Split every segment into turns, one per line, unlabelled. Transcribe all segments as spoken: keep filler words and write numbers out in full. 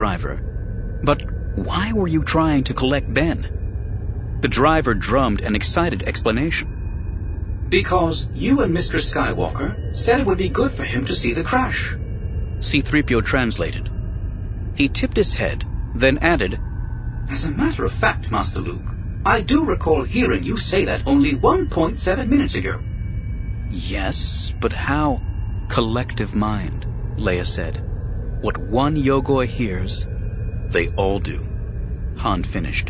driver. "But why were you trying to collect Ben?" The driver drummed an excited explanation.
"Because you and Mister Skywalker said it would be good for him to see the crash,"
C three P O translated. He tipped his head, then added,
"As a matter of fact, Master Luke, I do recall hearing you say that only one point seven minutes ago."
"Yes, but how?" "Collective mind," Leia said. "What one Yogoi hears, they all do," Han finished.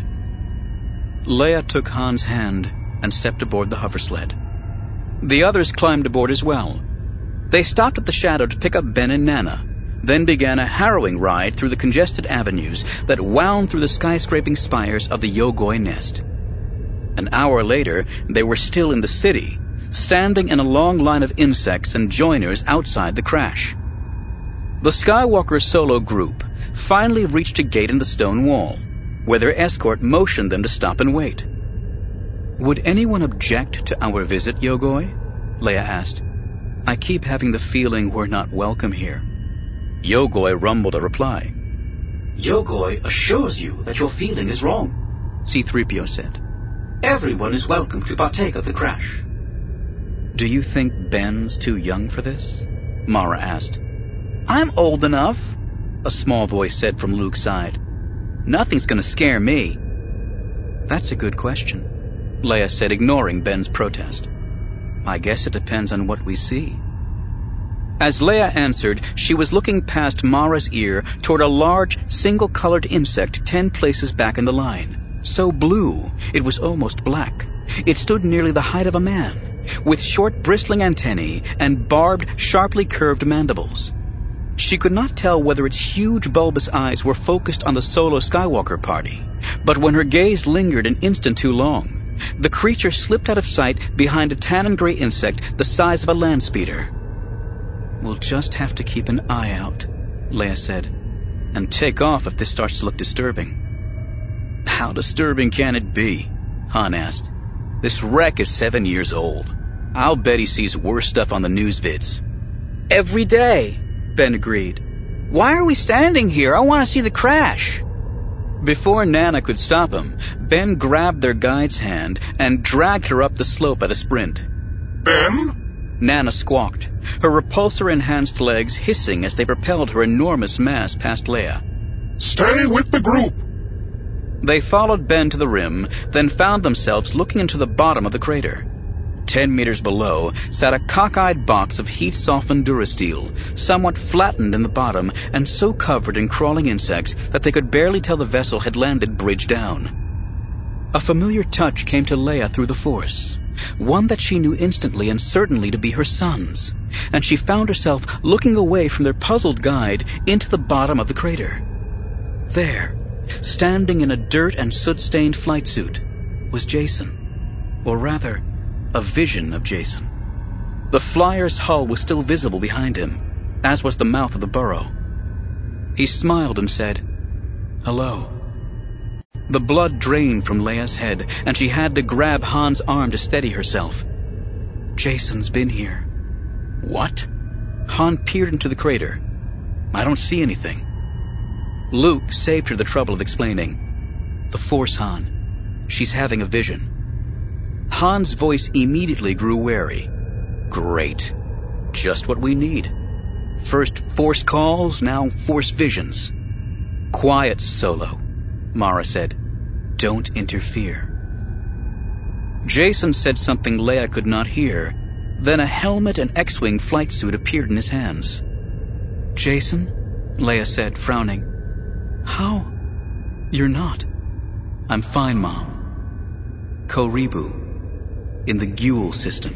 Leia took Han's hand and stepped aboard the hoversled. The others climbed aboard as well. They stopped at the Shadow to pick up Ben and Nana, then began a harrowing ride through the congested avenues that wound through the skyscraping spires of the Yogoi nest. An hour later, they were still in the city, standing in a long line of insects and joiners outside the crash. The Skywalker solo group finally reached a gate in the stone wall, where their escort motioned them to stop and wait. "Would anyone object to our visit, Yogoi?" Leia asked. "I keep having the feeling we're not welcome here." Yogoi rumbled a reply.
"Yogoi assures you that your feeling is wrong,"
C three P O said.
"Everyone is welcome to partake of the crash."
"Do you think Ben's too young for this?" Mara asked. "I'm old enough," a small voice said from Luke's side. "Nothing's going to scare me." "That's a good question," Leia said, ignoring Ben's protest. "I guess it depends on what we see." As Leia answered, she was looking past Mara's ear toward a large, single-colored insect ten places back in the line. So blue, it was almost black. It stood nearly the height of a man, with short bristling antennae and barbed, sharply curved mandibles. She could not tell whether its huge bulbous eyes were focused on the solo Skywalker party, but when her gaze lingered an instant too long, the creature slipped out of sight behind a tan and gray insect the size of a land speeder. "We'll just have to keep an eye out," Leia said, "and take off if this starts to look disturbing." "How disturbing can it be?" Han asked. "This wreck is seven years old. I'll bet he sees worse stuff on the news vids." "Every day," Ben agreed. "Why are we standing here? I want to see the crash." Before Nana could stop him, Ben grabbed their guide's hand and dragged her up the slope at a sprint.
"Ben?"
Nana squawked, her repulsor-enhanced legs hissing as they propelled her enormous mass past Leia.
"Stay with the group!"
They followed Ben to the rim, then found themselves looking into the bottom of the crater. Ten meters below sat a cockeyed box of heat-softened durasteel, somewhat flattened in the bottom and so covered in crawling insects that they could barely tell the vessel had landed bridge down. A familiar touch came to Leia through the Force, one that she knew instantly and certainly to be her son's, and she found herself looking away from their puzzled guide into the bottom of the crater. There, standing in a dirt and soot-stained flight suit, was Jacen, or rather, a vision of Jacen. The flyer's hull was still visible behind him, as was the mouth of the burrow. He smiled and said, "Hello." The blood drained from Leia's head, and she had to grab Han's arm to steady herself. "Jacen's been here." "What?" Han peered into the crater. "I don't see anything." Luke saved her the trouble of explaining. "The Force, Han. She's having a vision." Han's voice immediately grew wary. "Great. Just what we need. First Force calls, now Force visions." "Quiet, Solo," Mara said. "Don't interfere." Jacen said something Leia could not hear. Then a helmet and X-Wing flight suit appeared in his hands. "Jacen?" Leia said, frowning. "How? You're not." "I'm fine, Mom. Koribu. In the Guel system."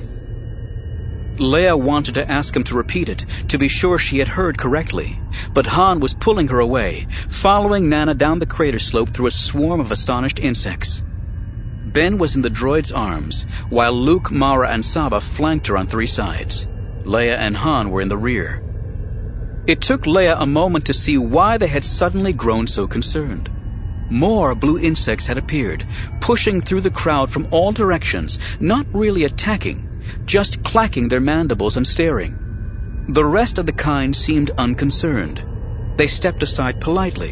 Leia wanted to ask him to repeat it, to be sure she had heard correctly, but Han was pulling her away, following Nana down the crater slope through a swarm of astonished insects. Ben was in the droid's arms, while Luke, Mara, and Saba flanked her on three sides. Leia and Han were in the rear. It took Leia a moment to see why they had suddenly grown so concerned. More blue insects had appeared, pushing through the crowd from all directions, not really attacking, just clacking their mandibles and staring. The rest of the kind seemed unconcerned. They stepped aside politely,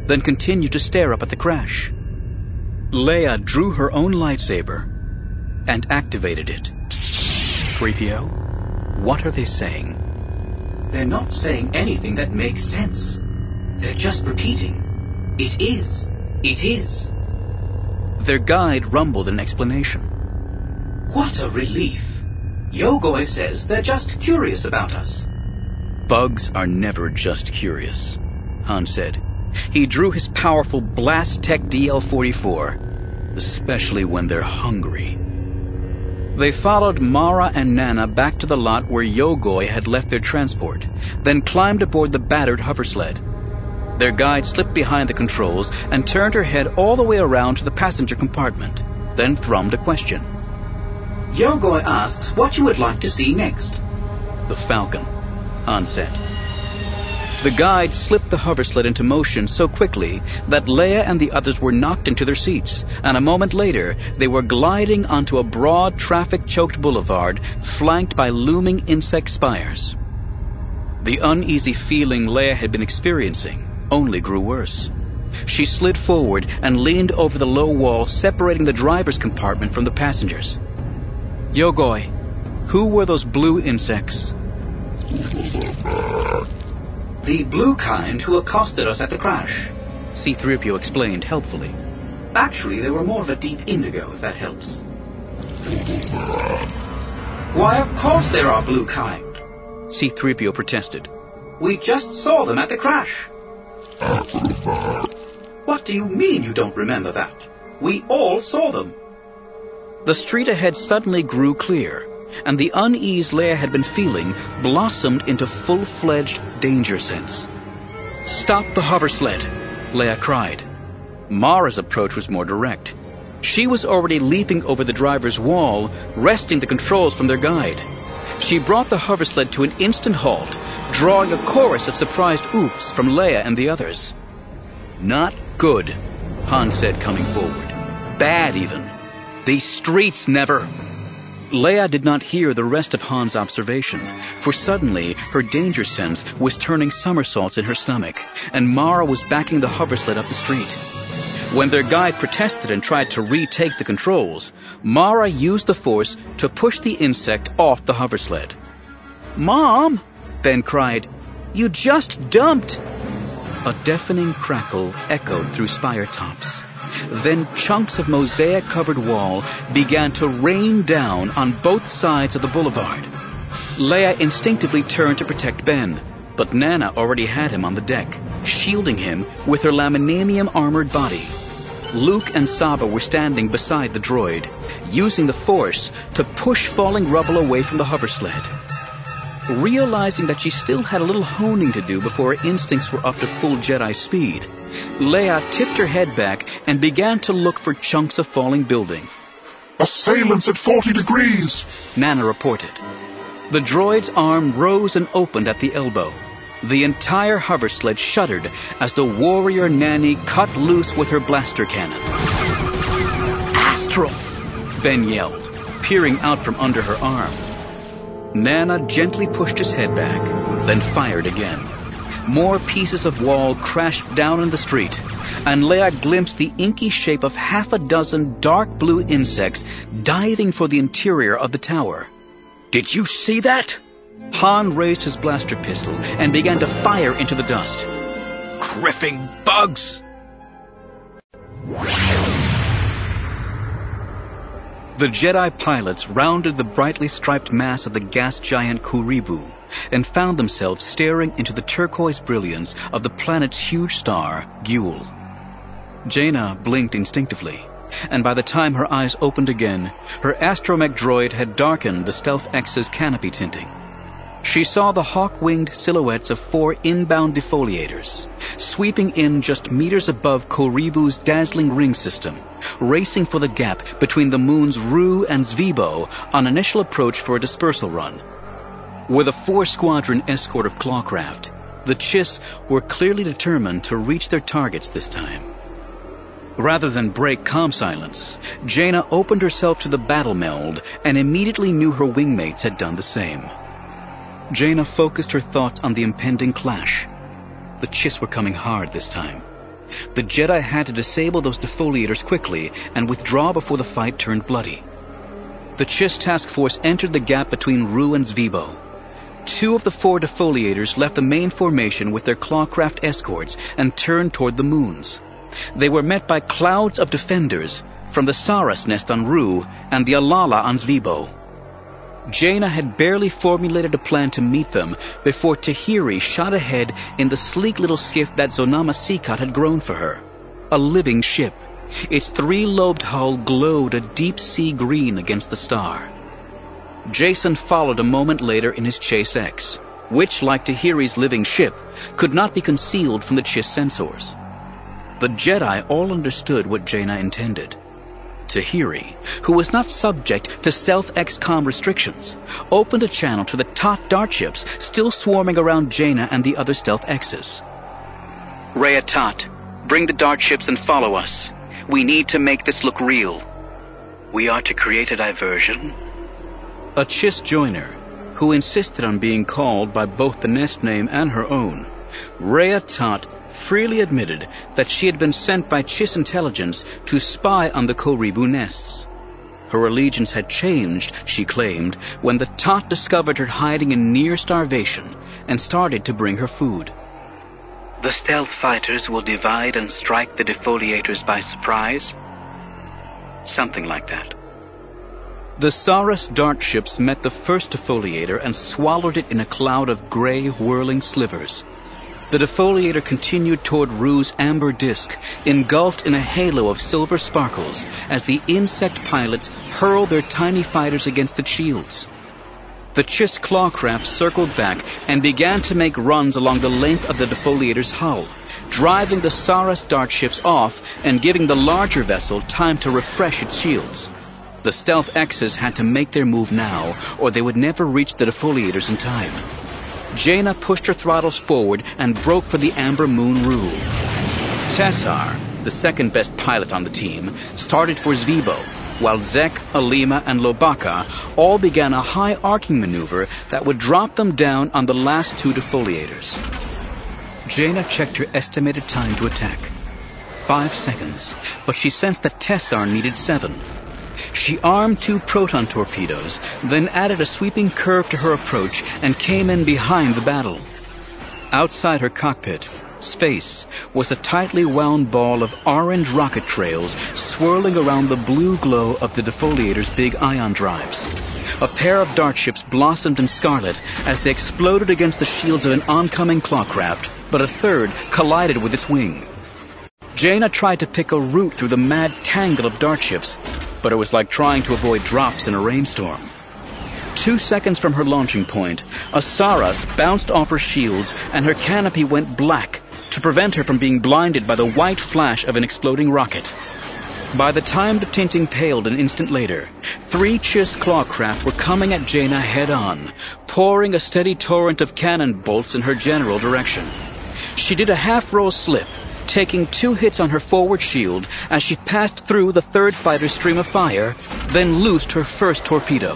then continued to stare up at the crash. Leia drew her own lightsaber and activated it. three P O, what are they saying?
They're not saying anything that makes sense. They're just repeating, "It is. It is."
Their guide rumbled an explanation.
What a relief. Yogoi says they're just curious about us.
Bugs are never just curious, Han said. He drew his powerful Blast Tech D L forty-four, especially when they're hungry. They followed Mara and Nana back to the lot where Yogoi had left their transport, then climbed aboard the battered hoversled. Their guide slipped behind the controls and turned her head all the way around to the passenger compartment, then thrummed a question.
Yogoi asks what you would like to see next.
The Falcon, Han said. The guide slipped the hoversled into motion so quickly that Leia and the others were knocked into their seats, and a moment later they were gliding onto a broad, traffic-choked boulevard flanked by looming insect spires. The uneasy feeling Leia had been experiencing only grew worse. She slid forward and leaned over the low wall separating the driver's compartment from the passengers. Yogoi, who were those blue insects?
The blue kind who accosted us at the crash.
C three P O explained helpfully.
Actually, they were more of a deep indigo, if that helps. Why, of course there are blue kind.
C three P O protested.
We just saw them at the crash. What do you mean you don't remember that? We all saw them.
The street ahead suddenly grew clear, and the unease Leia had been feeling blossomed into full-fledged danger sense. Stop the hoversled, Leia cried. Mara's approach was more direct. She was already leaping over the driver's wall, wresting the controls from their guide. She brought the hoversled to an instant halt, drawing a chorus of surprised oops from Leia and the others. Not good, Han said, coming forward. Bad, even. These streets never... Leia did not hear the rest of Han's observation, for suddenly her danger sense was turning somersaults in her stomach, and Mara was backing the hoversled up the street. When their guide protested and tried to retake the controls, Mara used the force to push the insect off the hoversled. "Mom!" Ben cried. "You just dumped!" A deafening crackle echoed through spire tops. Then chunks of mosaic-covered wall began to rain down on both sides of the boulevard. Leia instinctively turned to protect Ben, but Nana already had him on the deck, shielding him with her laminamium-armored body. Luke and Saba were standing beside the droid, using the Force to push falling rubble away from the hoversled. Realizing that she still had a little honing to do before her instincts were up to full Jedi speed, Leia tipped her head back and began to look for chunks of falling building.
"Assailants at forty degrees,
Nana reported. The droid's arm rose and opened at the elbow. The entire hoversled shuddered as the warrior nanny cut loose with her blaster cannon. "Astral!" Ben yelled, peering out from under her arm. Nana gently pushed his head back, then fired again. More pieces of wall crashed down in the street, and Leia glimpsed the inky shape of half a dozen dark blue insects diving for the interior of the tower. "Did you see that?" Han raised his blaster pistol and began to fire into the dust. "Griffing bugs!" The Jedi pilots rounded the brightly striped mass of the gas giant Kuribu and found themselves staring into the turquoise brilliance of the planet's huge star, Guel. Jaina blinked instinctively, and by the time her eyes opened again, her astromech droid had darkened the Stealth X's canopy tinting. She saw the hawk-winged silhouettes of four inbound defoliators, sweeping in just meters above Kuribu's dazzling ring system, racing for the gap between the moons Ru and Zvibo on initial approach for a dispersal run. With a four-squadron escort of clawcraft, the Chiss were clearly determined to reach their targets this time. Rather than break comm silence, Jaina opened herself to the battle meld and immediately knew her wingmates had done the same. Jaina focused her thoughts on the impending clash. The Chiss were coming hard this time. The Jedi had to disable those defoliators quickly and withdraw before the fight turned bloody. The Chiss task force entered the gap between Rue and Zvibo. Two of the four defoliators left the main formation with their clawcraft escorts and turned toward the moons. They were met by clouds of defenders from the Saras nest on Rue and the Alala on Zvibo. Jaina had barely formulated a plan to meet them before Tahiri shot ahead in the sleek little skiff that Zonama Sikat had grown for her. A living ship. Its three-lobed hull glowed a deep-sea green against the star. Jacen followed a moment later in his Chase X, which, like Tahiri's living ship, could not be concealed from the Chiss sensors. The Jedi all understood what Jaina intended. Tahiri, who was not subject to stealth X COM restrictions, opened a channel to the Tot dart ships still swarming around Jaina and the other stealth X's. Rhea Tot, bring the dart ships and follow us. We need to make this look real. We are to create a diversion? A Chiss joiner, who insisted on being called by both the nest name and her own, Rhea Tot freely admitted that she had been sent by Chiss intelligence to spy on the Koribu nests. Her allegiance had changed, she claimed, when the Tot discovered her hiding in near starvation and started to bring her food. The stealth fighters will divide and strike the defoliators by surprise? Something like that. The Saras dart ships met the first defoliator and swallowed it in a cloud of gray, whirling slivers. The defoliator continued toward Rue's amber disk, engulfed in a halo of silver sparkles, as the insect pilots hurled their tiny fighters against its shields. The Chiss clawcraft circled back and began to make runs along the length of the defoliator's hull, driving the Saras dart ships off and giving the larger vessel time to refresh its shields. The stealth X's had to make their move now, or they would never reach the defoliators in time. Jaina pushed her throttles forward and broke for the Amber Moon Rule. Tessar, the second-best pilot on the team, started for Zvibo, while Zek, Alima, and Lobaka all began a high arcing maneuver that would drop them down on the last two defoliators. Jaina checked her estimated time to attack. Five seconds, but she sensed that Tessar needed seven. She armed two proton torpedoes, then added a sweeping curve to her approach and came in behind the battle. Outside her cockpit, space was a tightly wound ball of orange rocket trails swirling around the blue glow of the defoliator's big ion drives. A pair of dart ships blossomed in scarlet as they exploded against the shields of an oncoming clawcraft, but a third collided with its wing. Jaina tried to pick a route through the mad tangle of dart ships, but it was like trying to avoid drops in a rainstorm. Two seconds from her launching point, a Saras bounced off her shields and her canopy went black to prevent her from being blinded by the white flash of an exploding rocket. By the time the tinting paled an instant later, three Chiss clawcraft were coming at Jaina head-on, pouring a steady torrent of cannon bolts in her general direction. She did a half-roll slip, taking two hits on her forward shield as she passed through the third fighter's stream of fire, then loosed her first torpedo.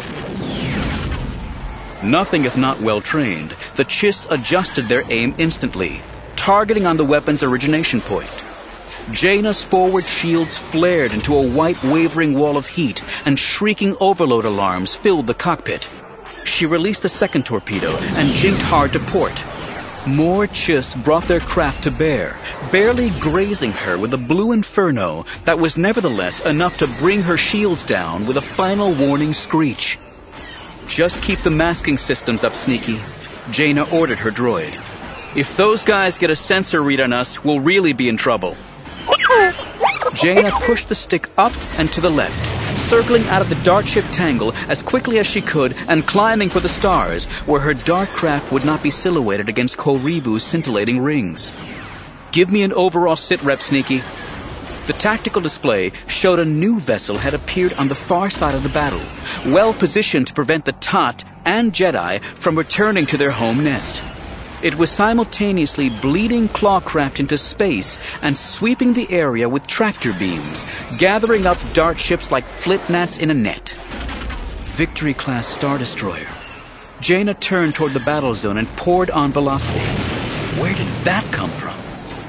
Nothing if not well-trained, the Chiss adjusted their aim instantly, targeting on the weapon's origination point. Jaina's forward shields flared into a white wavering wall of heat, and shrieking overload alarms filled the cockpit. She released the second torpedo and jinked hard to port. More Chiss brought their craft to bear, barely grazing her with a blue inferno that was nevertheless enough to bring her shields down with a final warning screech. Just keep the masking systems up, Sneaky, Jaina ordered her droid. If those guys get a sensor read on us, we'll really be in trouble. Jaina pushed the stick up and to the left, circling out of the dart ship tangle as quickly as she could and climbing for the stars, where her dart craft would not be silhouetted against Koribu's scintillating rings. Give me an overall sit rep, Sneaky. The tactical display showed a new vessel had appeared on the far side of the battle, well positioned to prevent the Tot and Jedi from returning to their home nest. It was simultaneously bleeding clawcraft into space and sweeping the area with tractor beams, gathering up dart ships like flit gnats in a net. Victory-class Star Destroyer. Jaina turned toward the battle zone and poured on velocity. Where did that come from?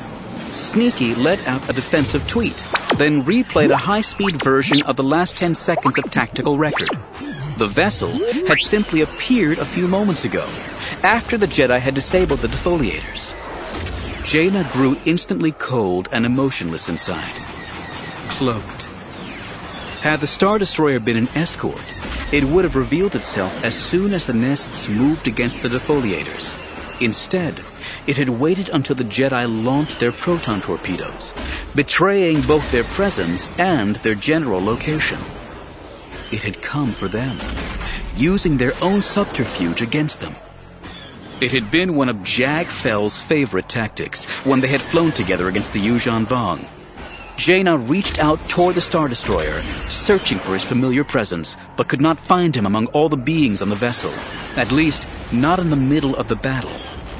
Sneaky let out a defensive tweet, then replayed a high-speed version of the last ten seconds of tactical record. The vessel had simply appeared a few moments ago, after the Jedi had disabled the defoliators. Jaina grew instantly cold and emotionless inside. Cloaked. Had the Star Destroyer been an escort, it would have revealed itself as soon as the nests moved against the defoliators. Instead, it had waited until the Jedi launched their proton torpedoes, betraying both their presence and their general location. It had come for them, using their own subterfuge against them. It had been one of Jag Fell's favorite tactics when they had flown together against the Yuuzhan Vong. Jaina reached out toward the Star Destroyer, searching for his familiar presence, but could not find him among all the beings on the vessel, at least not in the middle of the battle.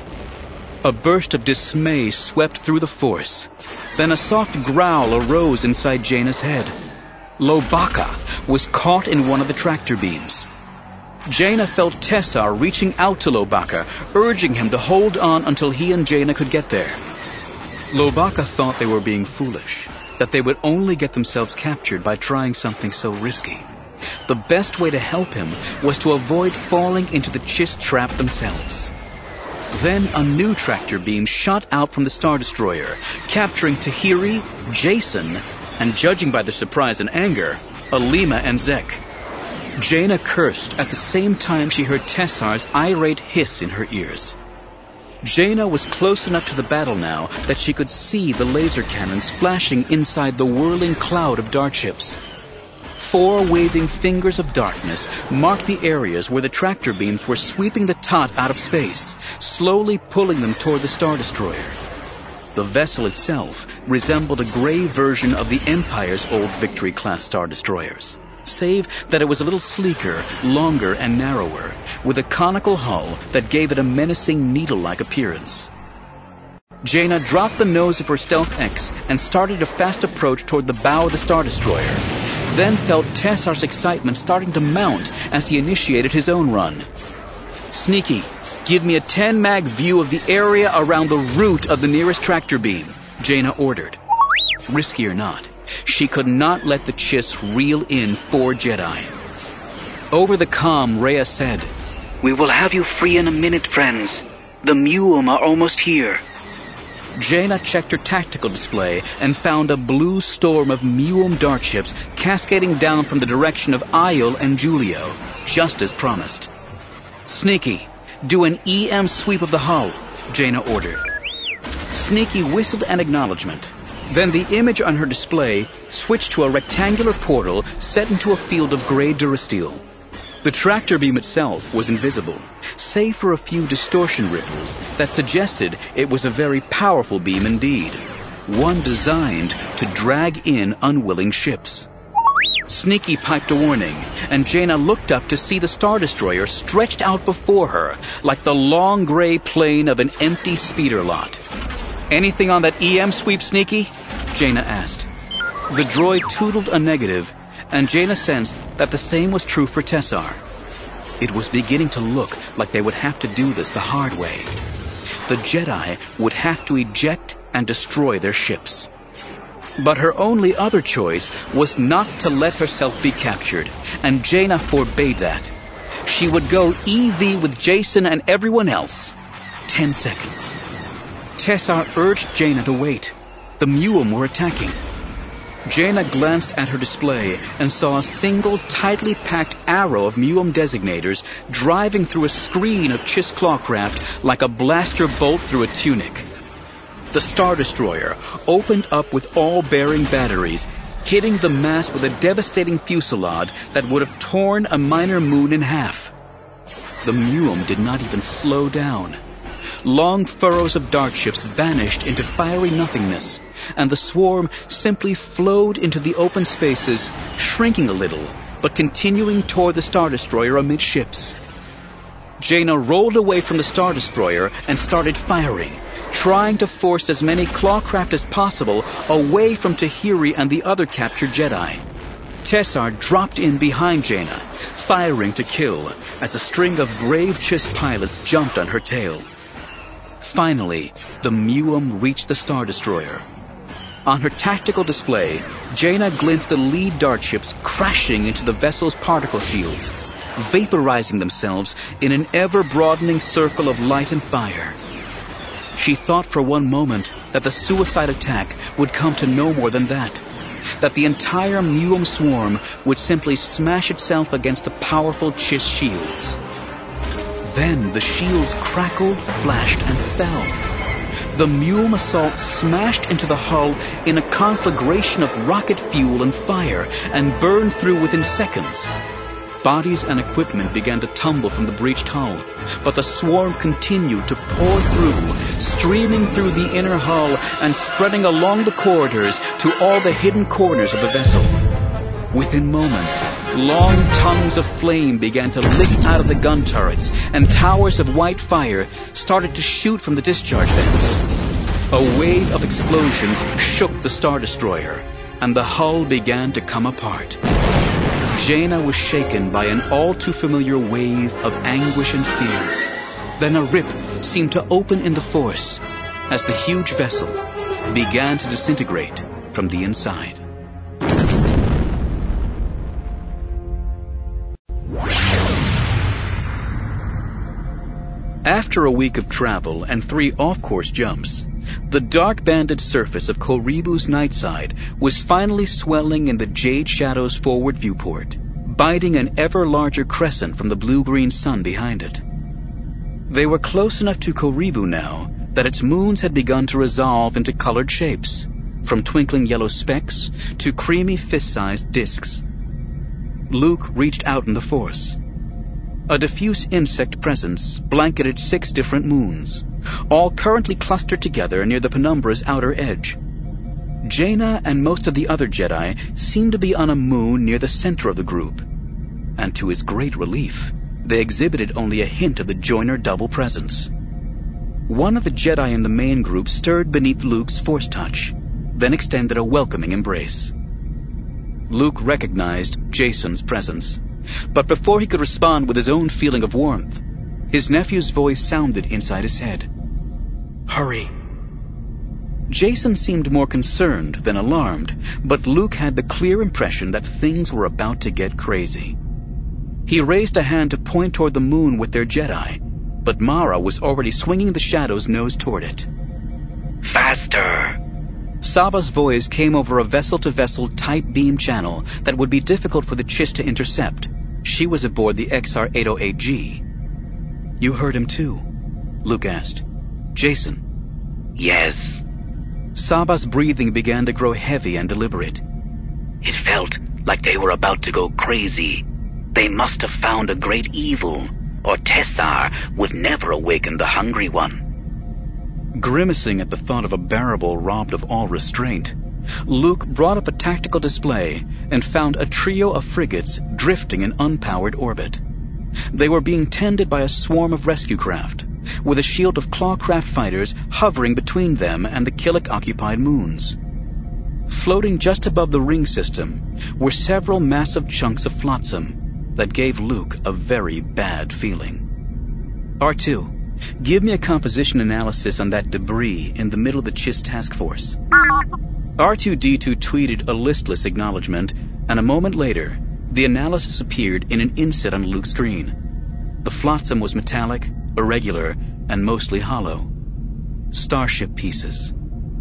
A burst of dismay swept through the Force. Then a soft growl arose inside Jaina's head. Lobaka was caught in one of the tractor beams. Jaina felt Tessar reaching out to Lobaka, urging him to hold on until he and Jaina could get there. Lobaka thought they were being foolish, that they would only get themselves captured by trying something so risky. The best way to help him was to avoid falling into the Chiss trap themselves. Then a new tractor beam shot out from the Star Destroyer, capturing Tahiri, Jacen, and judging by their surprise and anger, Alima and Zek. Jaina cursed at the same time she heard Tessar's irate hiss in her ears. Jaina was close enough to the battle now that she could see the laser cannons flashing inside the whirling cloud of dart ships. Four waving fingers of darkness marked the areas where the tractor beams were sweeping the Tot out of space, slowly pulling them toward the Star Destroyer. The vessel itself resembled a gray version of the Empire's old Victory-class Star Destroyers, save that it was a little sleeker, longer, and narrower, with a conical hull that gave it a menacing needle-like appearance. Jaina dropped the nose of her Stealth X and started a fast approach toward the bow of the Star Destroyer, then felt Tessar's excitement starting to mount as he initiated his own run. Sneaky, give me a ten mag view of the area around the root of the nearest tractor beam, Jaina ordered. Risky or not, she could not let the Chiss reel in four Jedi. Over the comm, Rhea said,
"We will have you free in a minute, friends. The Muum are almost here."
Jaina checked her tactical display and found a blue storm of Muum dart ships cascading down from the direction of Aiel and Julio, just as promised. Sneaky, do an E M sweep of the hull, Jaina ordered. Sneaky whistled an acknowledgement. Then the image on her display switched to a rectangular portal set into a field of gray durasteel. The tractor beam itself was invisible, save for a few distortion ripples that suggested it was a very powerful beam indeed, one designed to drag in unwilling ships. Sneaky piped a warning, and Jaina looked up to see the Star Destroyer stretched out before her like the long gray plane of an empty speeder lot. "Anything on that E M sweep, Sneaky?" Jaina asked. The droid tootled a negative, and Jaina sensed that the same was true for Tessar. It was beginning to look like they would have to do this the hard way. The Jedi would have to eject and destroy their ships. But her only other choice was not to let herself be captured, and Jaina forbade that. She would go E V with Jacen and everyone else. Ten seconds. Tessar urged Jaina to wait. The Muum were attacking. Jaina glanced at her display and saw a single tightly packed arrow of Muum designators driving through a screen of Chiss clawcraft like a blaster bolt through a tunic. The Star Destroyer opened up with all bearing batteries, hitting the mast with a devastating fusillade that would have torn a minor moon in half. The Muum did not even slow down. Long furrows of dart ships vanished into fiery nothingness, and the swarm simply flowed into the open spaces, shrinking a little, but continuing toward the Star Destroyer amidships. Jaina rolled away from the Star Destroyer and started firing, trying to force as many clawcraft as possible away from Tahiri and the other captured Jedi. Tessar dropped in behind Jaina, firing to kill, as a string of brave Chiss pilots jumped on her tail. Finally, the Muum reached the Star Destroyer. On her tactical display, Jaina glimpsed the lead dart ships crashing into the vessel's particle shields, vaporizing themselves in an ever-broadening circle of light and fire. She thought for one moment that the suicide attack would come to no more than that, that the entire Muum swarm would simply smash itself against the powerful Chiss shields. Then the shields crackled, flashed, and fell. The Muum assault smashed into the hull in a conflagration of rocket fuel and fire and burned through within seconds. Bodies and equipment began to tumble from the breached hull, but the swarm continued to pour through, streaming through the inner hull and spreading along the corridors to all the hidden corners of the vessel. Within moments, long tongues of flame began to lick out of the gun turrets, and towers of white fire started to shoot from the discharge vents. A wave of explosions shook the Star Destroyer, and the hull began to come apart. Jaina was shaken by an all-too-familiar wave of anguish and fear. Then a rip seemed to open in the force as the huge vessel began to disintegrate from the inside. After a week of travel and three off-course jumps, the dark-banded surface of Koribu's night side was finally swelling in the Jade Shadow's forward viewport, biting an ever-larger crescent from the blue-green sun behind it. They were close enough to Koribu now that its moons had begun to resolve into colored shapes, from twinkling yellow specks to creamy fist-sized discs. Luke reached out in the Force. A diffuse insect presence blanketed six different moons, all currently clustered together near the penumbra's outer edge. Jaina and most of the other Jedi seemed to be on a moon near the center of the group, and to his great relief, they exhibited only a hint of the Joiner double presence. One of the Jedi in the main group stirred beneath Luke's Force touch, then extended a welcoming embrace. Luke recognized Jacen's presence, but before he could respond with his own feeling of warmth, his nephew's voice sounded inside his head. "Hurry." Jacen seemed more concerned than alarmed, but Luke had the clear impression that things were about to get crazy. He raised a hand to point toward the moon with their Jedi, but Mara was already swinging the Shadow's nose toward it.
"Faster!"
Saba's voice came over a vessel-to-vessel type beam channel that would be difficult for the Chiss to intercept. She was aboard the X R eight oh eight G. "You heard him too?" Luke asked. "Jacen?"
"Yes."
Saba's breathing began to grow heavy and deliberate.
"It felt like they were about to go crazy. They must have found a great evil, or Tessar would never awaken the Hungry One."
Grimacing at the thought of a Barrable robbed of all restraint, Luke brought up a tactical display and found a trio of frigates drifting in unpowered orbit. They were being tended by a swarm of rescue craft, with a shield of clawcraft fighters hovering between them and the Killik-occupied moons. Floating just above the ring system were several massive chunks of flotsam that gave Luke a very bad feeling. R two, give me a composition analysis on that debris in the middle of the Chiss task force. R two D two tweeted a listless acknowledgement, and a moment later, the analysis appeared in an inset on Luke's screen. The flotsam was metallic, irregular, and mostly hollow. Starship pieces.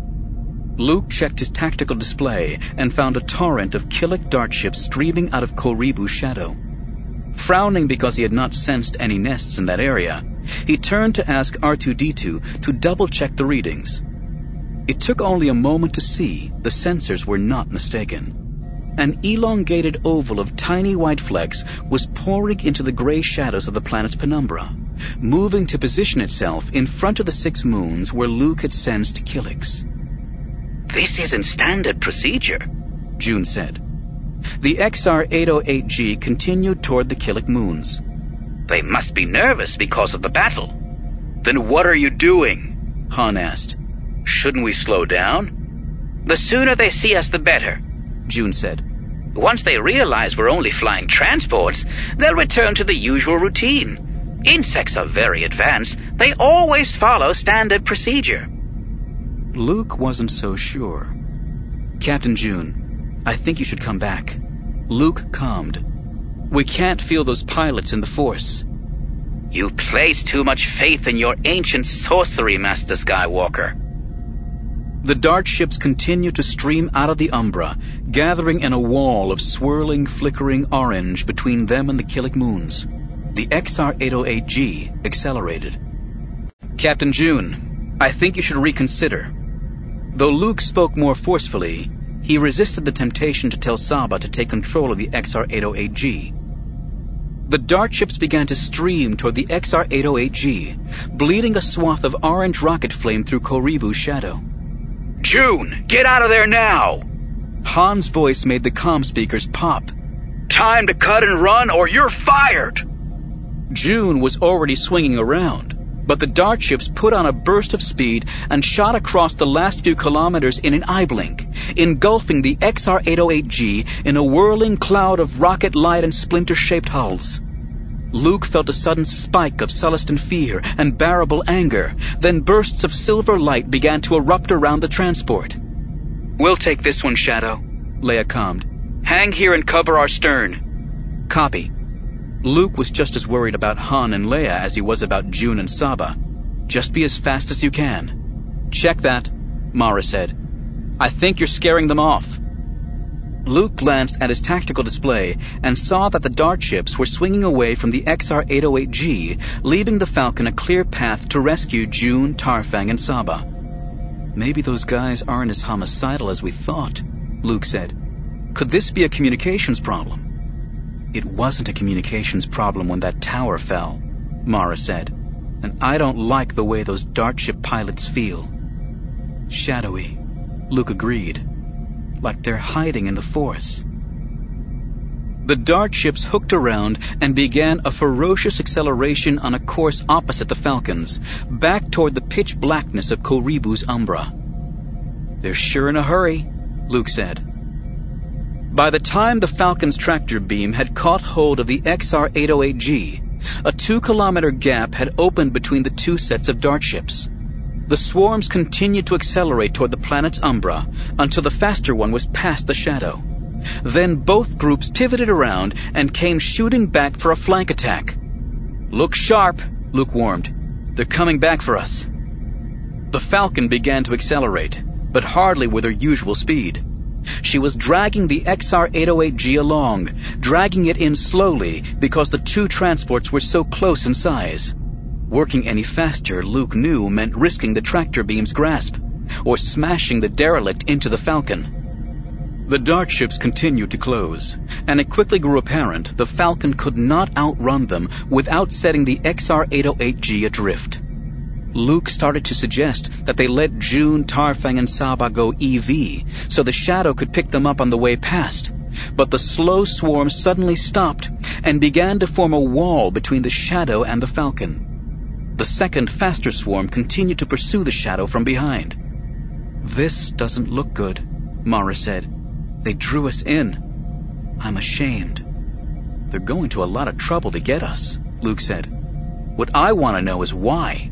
Luke checked his tactical display and found a torrent of Killik dart ships streaming out of Koribu's shadow. Frowning because he had not sensed any nests in that area, he turned to ask R two D two to double-check the readings. It took only a moment to see the sensors were not mistaken. An elongated oval of tiny white flecks was pouring into the gray shadows of the planet's penumbra, moving to position itself in front of the six moons where Luke had sensed Killiks.
"This isn't standard procedure,"
June said. The X R eight oh eight G continued toward the Killik moons.
"They must be nervous because of the battle."
"Then what are you doing?" Han asked.
"Shouldn't we slow down?" "The sooner they see us, the better,"
June said.
"Once they realize we're only flying transports, they'll return to the usual routine. Insects are very advanced. They always follow standard procedure.
Luke wasn't so sure. Captain June, I think you should come back. Luke calmed. We can't feel those pilots in the Force.
You've placed too much faith in your ancient sorcery, Master Skywalker.
The dart ships continued to stream out of the Umbra, gathering in a wall of swirling, flickering orange between them and the Killik moons. The X R eight oh eight G accelerated. Captain June, I think you should reconsider. Though Luke spoke more forcefully, he resisted the temptation to tell Saba to take control of the X R eight oh eight G. The dart ships began to stream toward the X R eight oh eight G, bleeding a swath of orange rocket flame through Koribu's shadow.
June, get out of there now!
Han's voice made the comm speakers pop.
Time to cut and run or you're fired!
June was already swinging around, but the dart ships put on a burst of speed and shot across the last few kilometers in an eye blink, engulfing the X R eight oh eight G in a whirling cloud of rocket light and splinter-shaped hulls. Luke felt a sudden spike of Celestin fear and bearable anger. Then bursts of silver light began to erupt around the transport. We'll take this one, Shadow, Leia calmed. Hang here and cover our stern. Copy. Luke was just as worried about Han and Leia as he was about June and Saba. Just be as fast as you can. Check that, Mara said. I think you're scaring them off. Luke glanced at his tactical display and saw that the dart ships were swinging away from the X R eight oh eight G, leaving the Falcon a clear path to rescue June, Tarfang, and Saba. Maybe those guys aren't as homicidal as we thought, Luke said. Could this be a communications problem? It wasn't a communications problem when that tower fell, Mara said, and I don't like the way those dart ship pilots feel. Shadowy, Luke agreed. Like they're hiding in the Force. The dart ships hooked around and began a ferocious acceleration on a course opposite the Falcons, back toward the pitch blackness of Koribu's Umbra. They're sure in a hurry, Luke said. By the time the Falcon's tractor beam had caught hold of the X R eight oh eight G, a two-kilometer gap had opened between the two sets of dart ships. The swarms continued to accelerate toward the planet's Umbra until the faster one was past the Shadow. Then both groups pivoted around and came shooting back for a flank attack. Look sharp, Luke warned. They're coming back for us. The Falcon began to accelerate, but hardly with her usual speed. She was dragging the X R eight oh eight G along, dragging it in slowly because the two transports were so close in size. Working any faster, Luke knew, meant risking the tractor beam's grasp, or smashing the derelict into the Falcon. The dart ships continued to close, and it quickly grew apparent the Falcon could not outrun them without setting the X R eight oh eight G adrift. Luke started to suggest that they let June, Tarfang, and Saba go E V, so the Shadow could pick them up on the way past. But the slow swarm suddenly stopped, and began to form a wall between the Shadow and the Falcon. The second, faster swarm continued to pursue the Shadow from behind. This doesn't look good, Mara said. They drew us in. I'm ashamed. They're going to a lot of trouble to get us, Luke said. What I want to know is why.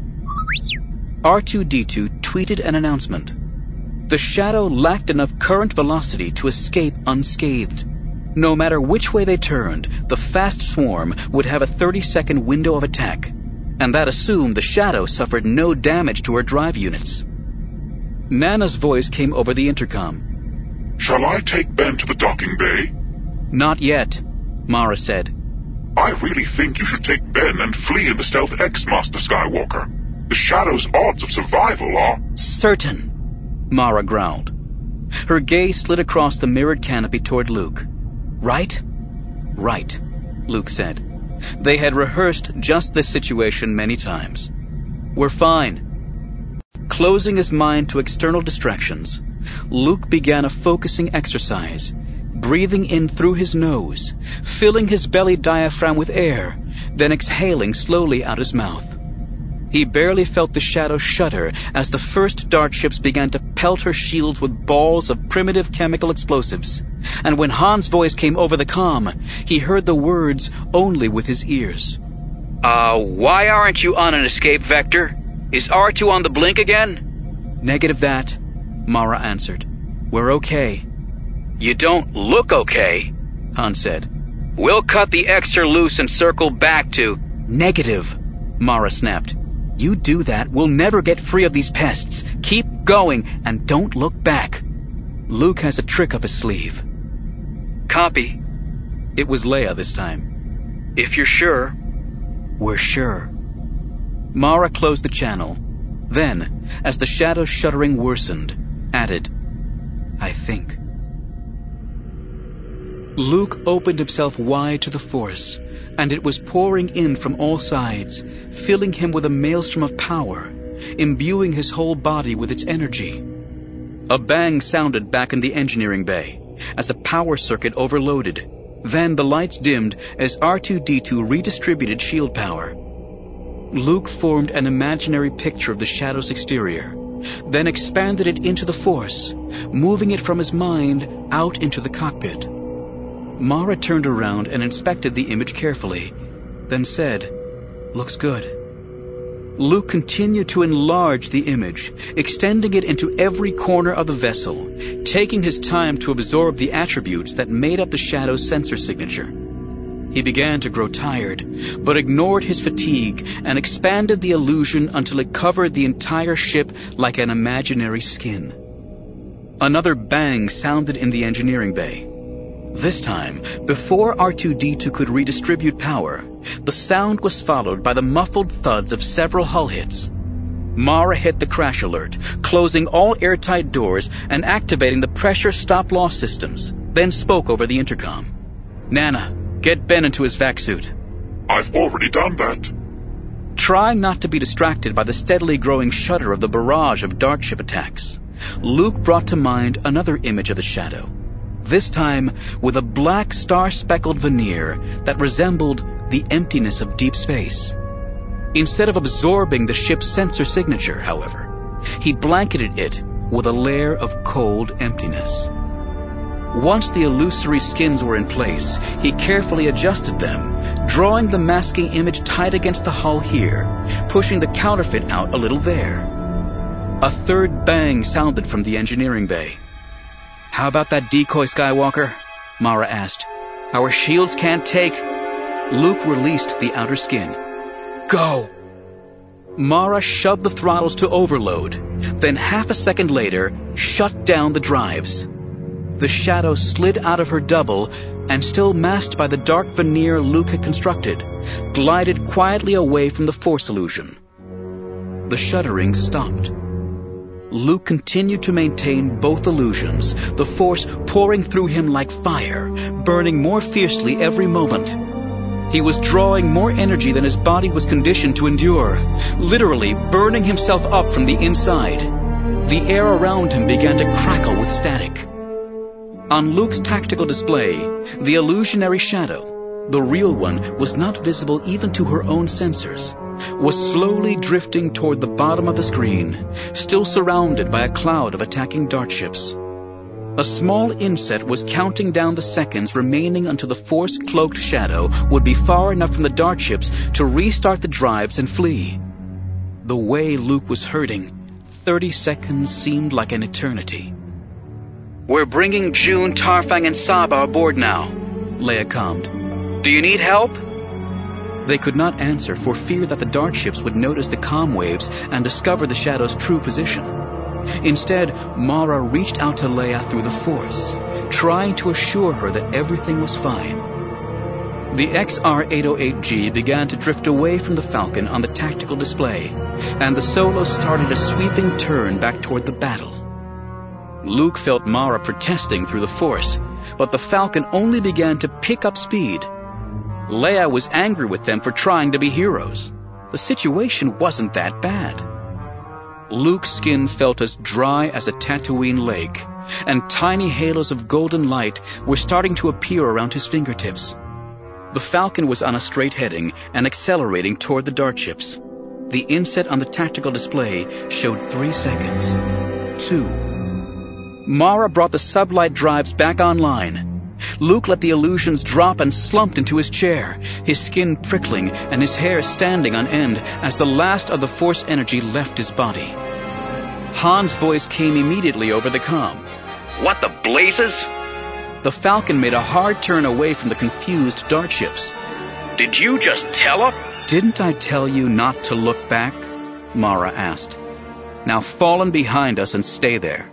R two D two tweeted an announcement. The Shadow lacked enough current velocity to escape unscathed. No matter which way they turned, the fast swarm would have a thirty-second window of attack, and that assumed the Shadow suffered no damage to her drive units. Nana's voice came over the intercom.
Shall I take Ben to the docking bay?
Not yet, Mara said.
I really think you should take Ben and flee in the Stealth X, Master Skywalker. The Shadow's odds of survival are...
Certain, Mara growled. Her gaze slid across the mirrored canopy toward Luke. Right? Right, Luke said. They had rehearsed just this situation many times. We're fine. Closing his mind to external distractions, Luke began a focusing exercise, breathing in through his nose, filling his belly diaphragm with air, then exhaling slowly out his mouth. He barely felt the Shadow shudder as the first dart ships began to pelt her shields with balls of primitive chemical explosives. And when Han's voice came over the comm, he heard the words only with his ears. Uh, why aren't you on an escape vector? Is R two on the blink again? Negative that, Mara answered. We're okay. You don't look okay, Han said. We'll cut the Xer loose and circle back to... Negative, Mara snapped. You do that, we'll never get free of these pests. Keep going and don't look back. Luke has a trick up his sleeve. Copy. It was Leia this time. If you're sure. We're sure. Mara closed the channel. Then, as the shadow's shuddering worsened, added, I think. Luke opened himself wide to the Force, and it was pouring in from all sides, filling him with a maelstrom of power, imbuing his whole body with its energy. A bang sounded back in the engineering bay, as a power circuit overloaded. Then the lights dimmed as R two D two redistributed shield power. Luke formed an imaginary picture of the Shadow's exterior, then expanded it into the Force, moving it from his mind out into the cockpit. Mara turned around and inspected the image carefully, then said, Looks good. Luke continued to enlarge the image, extending it into every corner of the vessel, taking his time to absorb the attributes that made up the Shadow's sensor signature. He began to grow tired, but ignored his fatigue and expanded the illusion until it covered the entire ship like an imaginary skin. Another bang sounded in the engineering bay. This time, before R two D two could redistribute power, the sound was followed by the muffled thuds of several hull hits. Mara hit the crash alert, closing all airtight doors and activating the pressure stop-loss systems, then spoke over the intercom. Nana, get Ben into his vac suit.
I've already done that.
Trying not to be distracted by the steadily growing shudder of the barrage of dart ship attacks, Luke brought to mind another image of the Shadow. This time with a black star-speckled veneer that resembled the emptiness of deep space. Instead of absorbing the ship's sensor signature, however, he blanketed it with a layer of cold emptiness. Once the illusory skins were in place, he carefully adjusted them, drawing the masking image tight against the hull here, pushing the counterfeit out a little there. A third bang sounded from the engineering bay. How about that decoy, Skywalker? Mara asked. Our shields can't take... Luke released the outer skin. Go! Mara shoved the throttles to overload, then half a second later, shut down the drives. The Shadow slid out of her double and, still masked by the dark veneer Luke had constructed, glided quietly away from the Force illusion. The shuddering stopped. Luke continued to maintain both illusions, the Force pouring through him like fire, burning more fiercely every moment. He was drawing more energy than his body was conditioned to endure, literally burning himself up from the inside. The air around him began to crackle with static. On Luke's tactical display, the illusionary Shadow, the real one, was not visible even to her own sensors, was slowly drifting toward the bottom of the screen, still surrounded by a cloud of attacking dart ships. A small inset was counting down the seconds remaining until the Force-cloaked Shadow would be far enough from the dart ships to restart the drives and flee. The way Luke was hurting, thirty seconds seemed like an eternity. We're bringing June, Tarfang, and Saba aboard now, Leia calmed. Do you need help? They could not answer for fear that the dart ships would notice the comm waves and discover the Shadow's true position. Instead, Mara reached out to Leia through the Force, trying to assure her that everything was fine. The X R eight oh eight G began to drift away from the Falcon on the tactical display, and the Solo started a sweeping turn back toward the battle. Luke felt Mara protesting through the Force, but the Falcon only began to pick up speed. Leia was angry with them for trying to be heroes. The situation wasn't that bad. Luke's skin felt as dry as a Tatooine lake, and tiny halos of golden light were starting to appear around his fingertips. The Falcon was on a straight heading and accelerating toward the dart ships. The inset on the tactical display showed three seconds. Two. Mara brought the sublight drives back online. Luke let the illusions drop and slumped into his chair, his skin prickling and his hair standing on end as the last of the Force energy left his body. Han's voice came immediately over the comm.
What the blazes?
The Falcon made a hard turn away from the confused dart ships.
Did you just tell her?
Didn't I tell you not to look back? Mara asked. Now fall in behind us and stay there.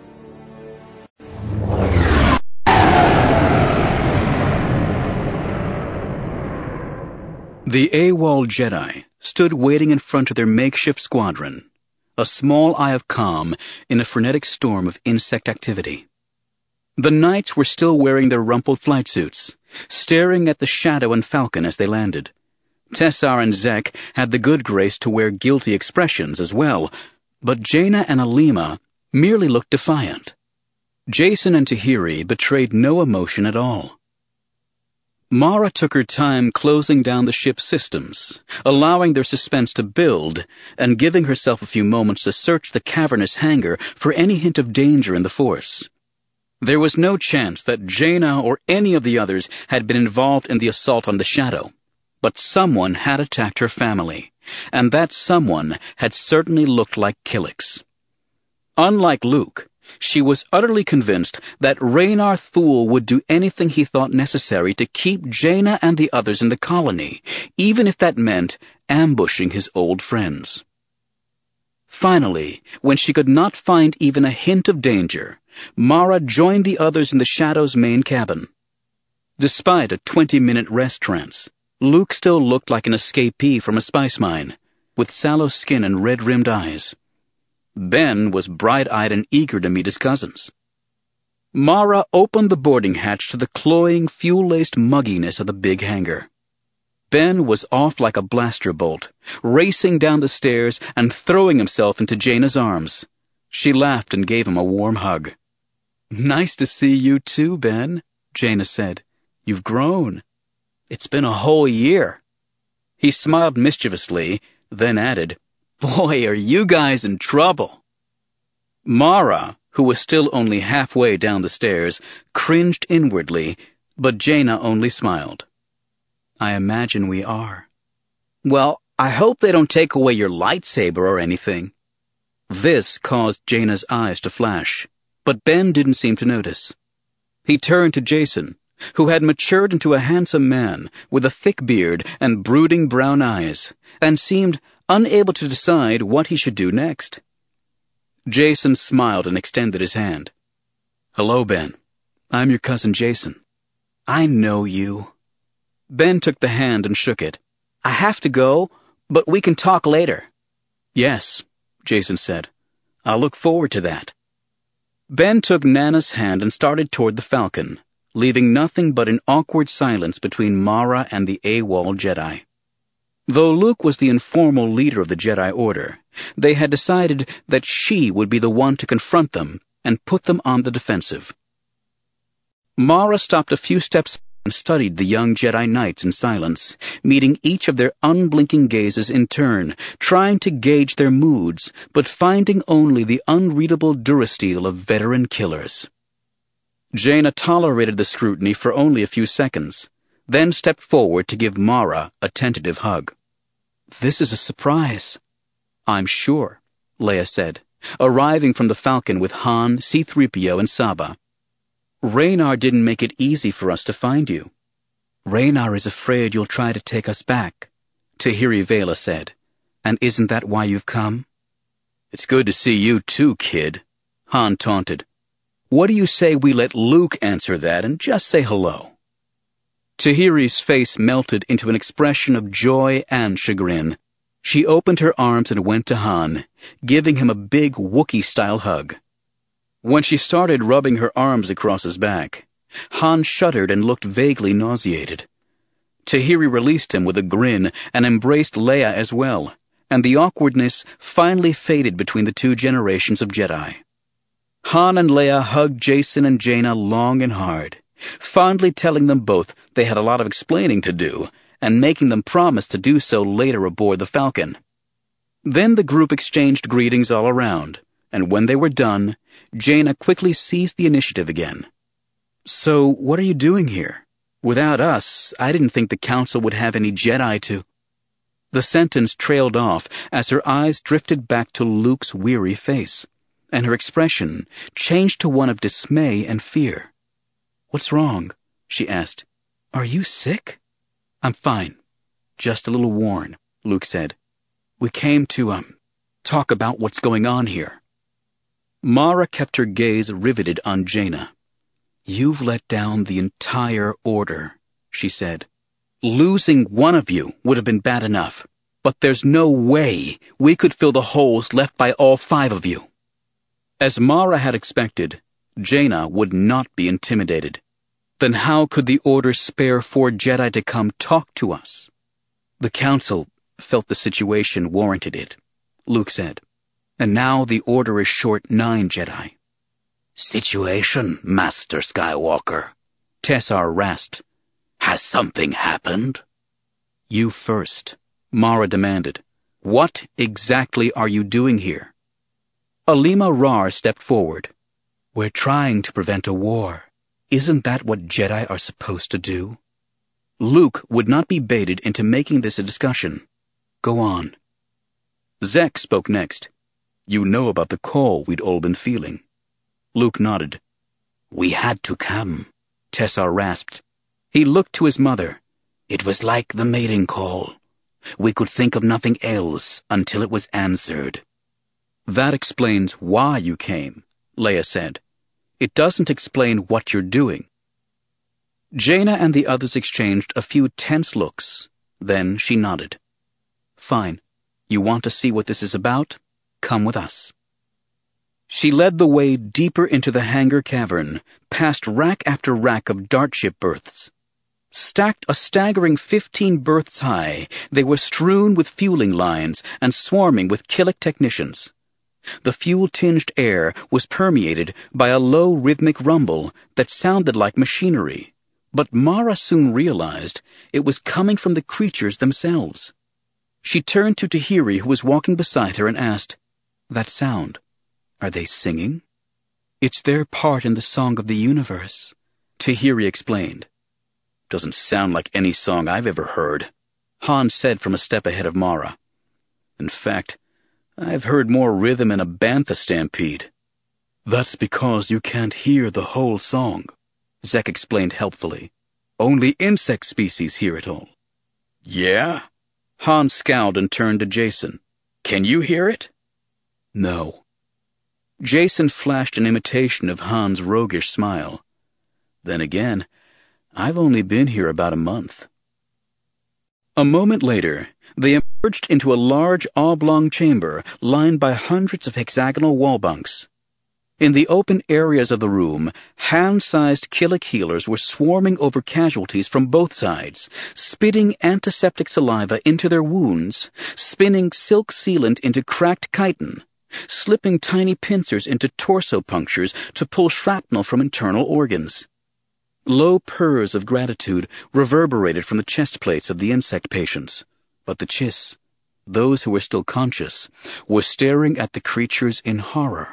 The AWOL Jedi stood waiting in front of their makeshift squadron, a small eye of calm in a frenetic storm of insect activity. The knights were still wearing their rumpled flight suits, staring at the Shadow and Falcon as they landed. Tessar and Zek had the good grace to wear guilty expressions as well, but Jaina and Alima merely looked defiant. Jacen and Tahiri betrayed no emotion at all. Mara took her time closing down the ship's systems, allowing their suspense to build, and giving herself a few moments to search the cavernous hangar for any hint of danger in the Force. There was no chance that Jaina or any of the others had been involved in the assault on the Shadow, but someone had attacked her family, and that someone had certainly looked like Killix. Unlike Luke, she was utterly convinced that Raynar Thule would do anything he thought necessary to keep Jaina and the others in the colony, even if that meant ambushing his old friends. Finally, when she could not find even a hint of danger, Mara joined the others in the Shadow's main cabin. Despite a twenty-minute rest trance, Luke still looked like an escapee from a spice mine, with sallow skin and red-rimmed eyes. Ben was bright-eyed and eager to meet his cousins. Mara opened the boarding hatch to the cloying, fuel-laced mugginess of the big hangar. Ben was off like a blaster bolt, racing down the stairs and throwing himself into Jaina's arms. She laughed and gave him a warm hug. "Nice to see you too, Ben," Jaina said. "You've grown. It's been a whole year." He smiled mischievously, then added, "Boy, are you guys in trouble." Mara, who was still only halfway down the stairs, cringed inwardly, but Jaina only smiled. "I imagine we are." "Well, I hope they don't take away your lightsaber or anything." This caused Jaina's eyes to flash, but Ben didn't seem to notice. He turned to Jacen, who had matured into a handsome man with a thick beard and brooding brown eyes, and seemed unable to decide what he should do next. Jacen smiled and extended his hand. "Hello, Ben. I'm your cousin Jacen." "I know you." Ben took the hand and shook it. "I have to go, but we can talk later." "Yes," Jacen said. "I'll look forward to that." Ben took Nana's hand and started toward the Falcon, leaving nothing but an awkward silence between Mara and the AWOL Jedi. Though Luke was the informal leader of the Jedi Order, they had decided that she would be the one to confront them and put them on the defensive. Mara stopped a few steps and studied the young Jedi Knights in silence, meeting each of their unblinking gazes in turn, trying to gauge their moods, but finding only the unreadable durasteel of veteran killers. Jaina tolerated the scrutiny for only a few seconds, then stepped forward to give Mara a tentative hug. "This is a surprise." "I'm sure," Leia said, arriving from the Falcon with Han, C three P O, and Saba. "Raynar didn't make it easy for us to find you." "Raynar is afraid you'll try to take us back," Tahiri Vela said. "And isn't that why you've come?" "It's good to see you too, kid," Han taunted. "What do you say we let Luke answer that and just say hello?" Tahiri's face melted into an expression of joy and chagrin. She opened her arms and went to Han, giving him a big Wookiee-style hug. When she started rubbing her arms across his back, Han shuddered and looked vaguely nauseated. Tahiri released him with a grin and embraced Leia as well, and the awkwardness finally faded between the two generations of Jedi. Han and Leia hugged Jacen and Jaina long and hard, fondly telling them both they had a lot of explaining to do, and making them promise to do so later aboard the Falcon. Then the group exchanged greetings all around, and when they were done, Jaina quickly seized the initiative again. So, what are you doing here? Without us, I didn't think the Council would have any Jedi to... The sentence trailed off as her eyes drifted back to Luke's weary face, and her expression changed to one of dismay and fear. What's wrong? She asked. Are you sick? I'm fine. Just a little worn, Luke said. We came to, um, talk about what's going on here. Mara kept her gaze riveted on Jaina. You've let down the entire order, she said. Losing one of you would have been bad enough, but there's no way we could fill the holes left by all five of you. As Mara had expected, Jaina would not be intimidated. Then how could the Order spare four Jedi to come talk to us? The Council felt the situation warranted it, Luke said, and now the Order is short nine Jedi.
Situation, Master Skywalker,
Tessar rasped.
Has something happened?
You first, Mara demanded. What exactly are you doing here? Alima Rar stepped forward. We're trying to prevent a war. Isn't that what Jedi are supposed to do? Luke would not be baited into making this a discussion. Go on. Zek spoke next. You know about the call we'd all been feeling. Luke nodded.
We had to come,
Tessar rasped. He looked to his mother.
It was like the mating call. We could think of nothing else until it was answered.
That explains why you came, Leia said. It doesn't explain what you're doing. Jaina and the others exchanged a few tense looks. Then she nodded. Fine. You want to see what this is about? Come with us. She led the way deeper into the hangar cavern, past rack after rack of dartship berths. Stacked a staggering fifteen berths high, they were strewn with fueling lines and swarming with Killik technicians. The fuel-tinged air was permeated by a low rhythmic rumble that sounded like machinery, but Mara soon realized it was coming from the creatures themselves. She turned to Tahiri, who was walking beside her, and asked, That sound, are they singing? It's their part in the song of the universe, Tahiri explained. Doesn't sound like any song I've ever heard, Han said from a step ahead of Mara. In fact, I've heard more rhythm in a bantha stampede. That's because you can't hear the whole song, Zek explained helpfully. Only insect species hear it all. Yeah? Han scowled and turned to Jason. Can you hear it? No. Jason flashed an imitation of Han's roguish smile. Then again, I've only been here about a month. A moment later, they emerged into a large oblong chamber lined by hundreds of hexagonal wall bunks. In the open areas of the room, hand-sized Killik healers were swarming over casualties from both sides, spitting antiseptic saliva into their wounds, spinning silk sealant into cracked chitin, slipping tiny pincers into torso punctures to pull shrapnel from internal organs. Low purrs of gratitude reverberated from the chest plates of the insect patients, but the Chiss, those who were still conscious, were staring at the creatures in horror.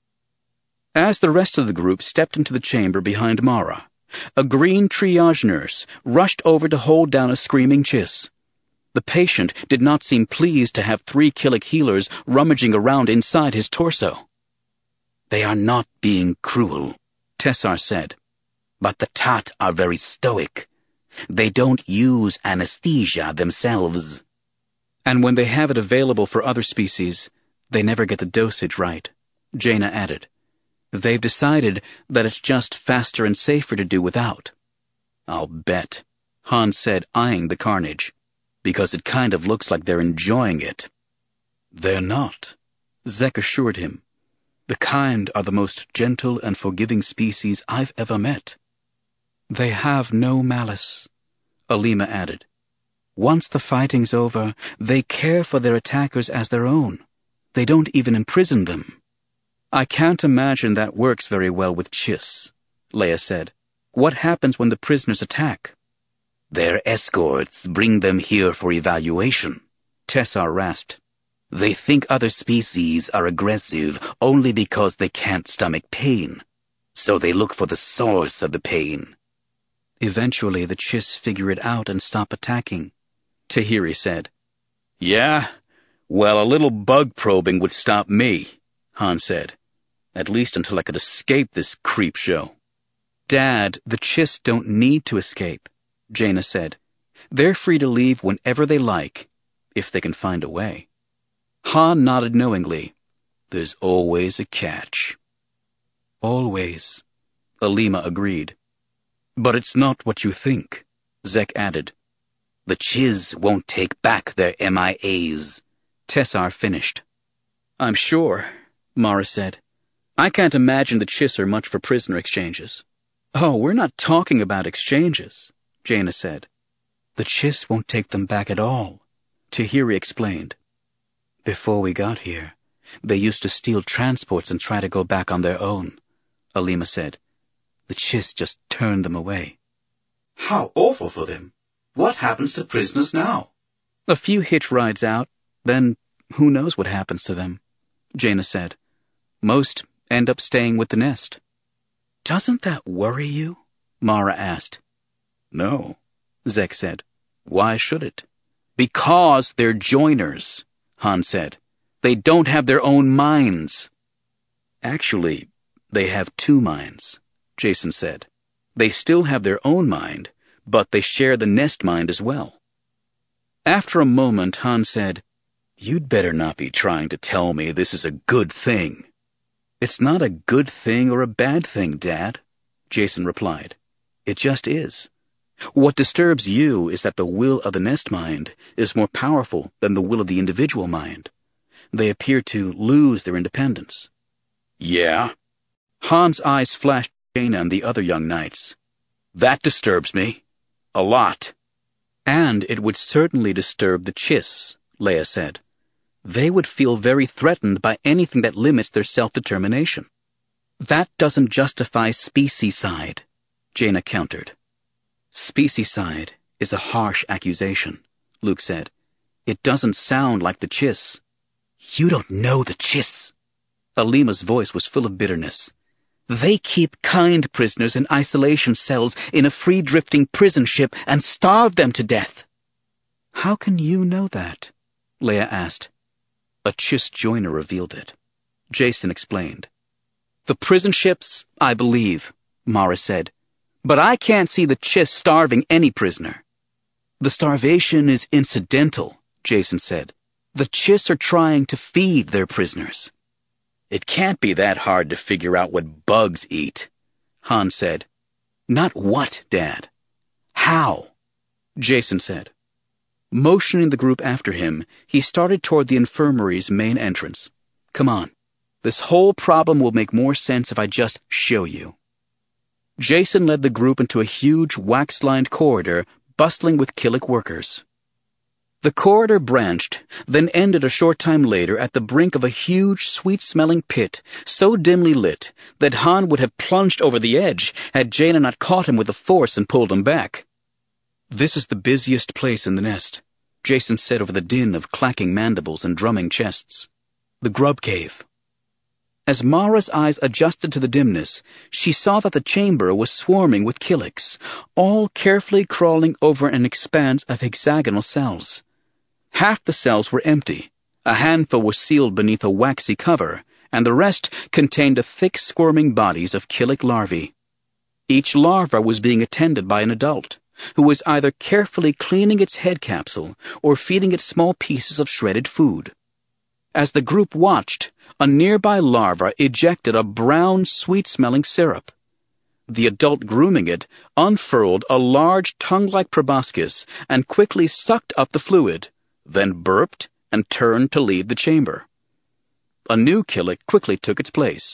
As the rest of the group stepped into the chamber behind Mara, a green triage nurse rushed over to hold down a screaming Chiss. The patient did not seem pleased to have three Killik healers rummaging around inside his torso.
They are not being cruel,
Tessar said.
But the Tat are very stoic. They don't use anesthesia themselves.
And when they have it available for other species, they never get the dosage right, Jaina added. They've decided that it's just faster and safer to do without. I'll bet, Han said, eyeing the carnage, because it kind of looks like they're enjoying it. They're not, Zek assured him. The kind are the most gentle and forgiving species I've ever met. They have no malice, Alima added. Once the fighting's over, they care for their attackers as their own. They don't even imprison them. I can't imagine that works very well with Chiss, Leia said. What happens when the prisoners attack?
Their escorts bring them here for evaluation,
Tessar rasped.
They think other species are aggressive only because they can't stomach pain. So they look for the source of the pain.
Eventually the Chiss figure it out and stop attacking, Tahiri said. Yeah? Well, a little bug probing would stop me, Han said. At least until I could escape this creep show. Dad, the Chiss don't need to escape, Jaina said. They're free to leave whenever they like, if they can find a way. Han nodded knowingly. There's always a catch. Always, Alima agreed. But it's not what you think, Zek added.
The Chiss won't take back their M I As,
Tessar finished. I'm sure, Mara said. I can't imagine the Chiss are much for prisoner exchanges. Oh, we're not talking about exchanges, Jaina said. The Chiss won't take them back at all, Tahiri explained. Before we got here, they used to steal transports and try to go back on their own, Alima said. The Chiss just turned them away.
How awful for them. What happens to prisoners now?
A few hitch rides out, then who knows what happens to them, Jaina said. Most end up staying with the nest. Doesn't that worry you? Mara asked. No, Zek said. Why should it? Because they're joiners, Han said. They don't have their own minds. Actually, they have two minds, Jacen said. They still have their own mind, but they share the nest mind as well. After a moment, Han said, You'd better not be trying to tell me this is a good thing. It's not a good thing or a bad thing, Dad, Jacen replied. It just is. What disturbs you is that the will of the nest mind is more powerful than the will of the individual mind. They appear to lose their independence. Yeah? Han's eyes flashed at Jaina and the other young knights. That disturbs me. A lot. And it would certainly disturb the Chiss, Leia said. They would feel very threatened by anything that limits their self-determination. That doesn't justify specieside, Jaina countered. Specieside is a harsh accusation, Luke said. It doesn't sound like the Chiss. You don't know the Chiss. Alima's voice was full of bitterness. They keep kind prisoners in isolation cells in a free-drifting prison ship and starve them to death. How can you know that? Leia asked. A Chiss joiner revealed it. Jacen explained. The prison ships, I believe, Mara said. But I can't see the Chiss starving any prisoner. The starvation is incidental, Jacen said. The Chiss are trying to feed their prisoners. It can't be that hard to figure out what bugs eat, Han said. Not what, Dad. How? Jacen said. Motioning the group after him, he started toward the infirmary's main entrance. Come on. This whole problem will make more sense if I just show you. Jacen led the group into a huge wax-lined corridor bustling with Killik workers. The corridor branched, then ended a short time later at the brink of a huge, sweet-smelling pit, so dimly lit that Han would have plunged over the edge had Jaina not caught him with the force and pulled him back. This is the busiest place in the nest, Jacen said over the din of clacking mandibles and drumming chests. The grub cave. As Mara's eyes adjusted to the dimness, she saw that the chamber was swarming with Killiks, all carefully crawling over an expanse of hexagonal cells. Half the cells were empty, a handful were sealed beneath a waxy cover, and the rest contained the thick squirming bodies of Killik larvae. Each larva was being attended by an adult, who was either carefully cleaning its head capsule or feeding it small pieces of shredded food. As the group watched, a nearby larva ejected a brown, sweet-smelling syrup. The adult grooming it unfurled a large tongue-like proboscis and quickly sucked up the fluid, then burped and turned to leave the chamber. A new Killik quickly took its place.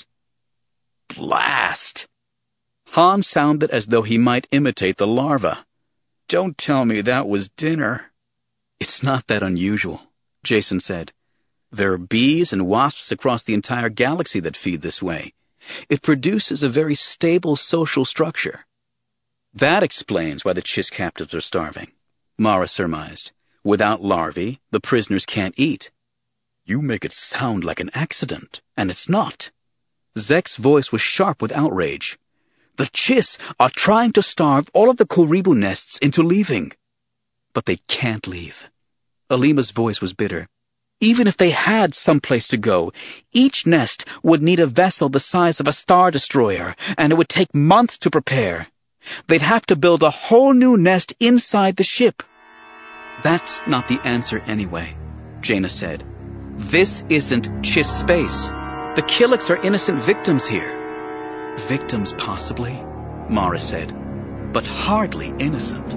Blast! Han sounded as though he might imitate the larva. Don't tell me that was dinner. It's not that unusual, Jacen said. There are bees and wasps across the entire galaxy that feed this way. It produces a very stable social structure. That explains why the Chiss captives are starving, Mara surmised. Without larvae, the prisoners can't eat. You make it sound like an accident, and it's not. Zek's voice was sharp with outrage. The Chiss are trying to starve all of the Kuribu nests into leaving. But they can't leave. Alima's voice was bitter. Even if they had someplace to go, each nest would need a vessel the size of a star destroyer, and it would take months to prepare. They'd have to build a whole new nest inside the ship. That's not the answer anyway, Jaina said. This isn't Chiss space. The Killiks are innocent victims here. Victims, possibly, Mara said, but hardly innocent.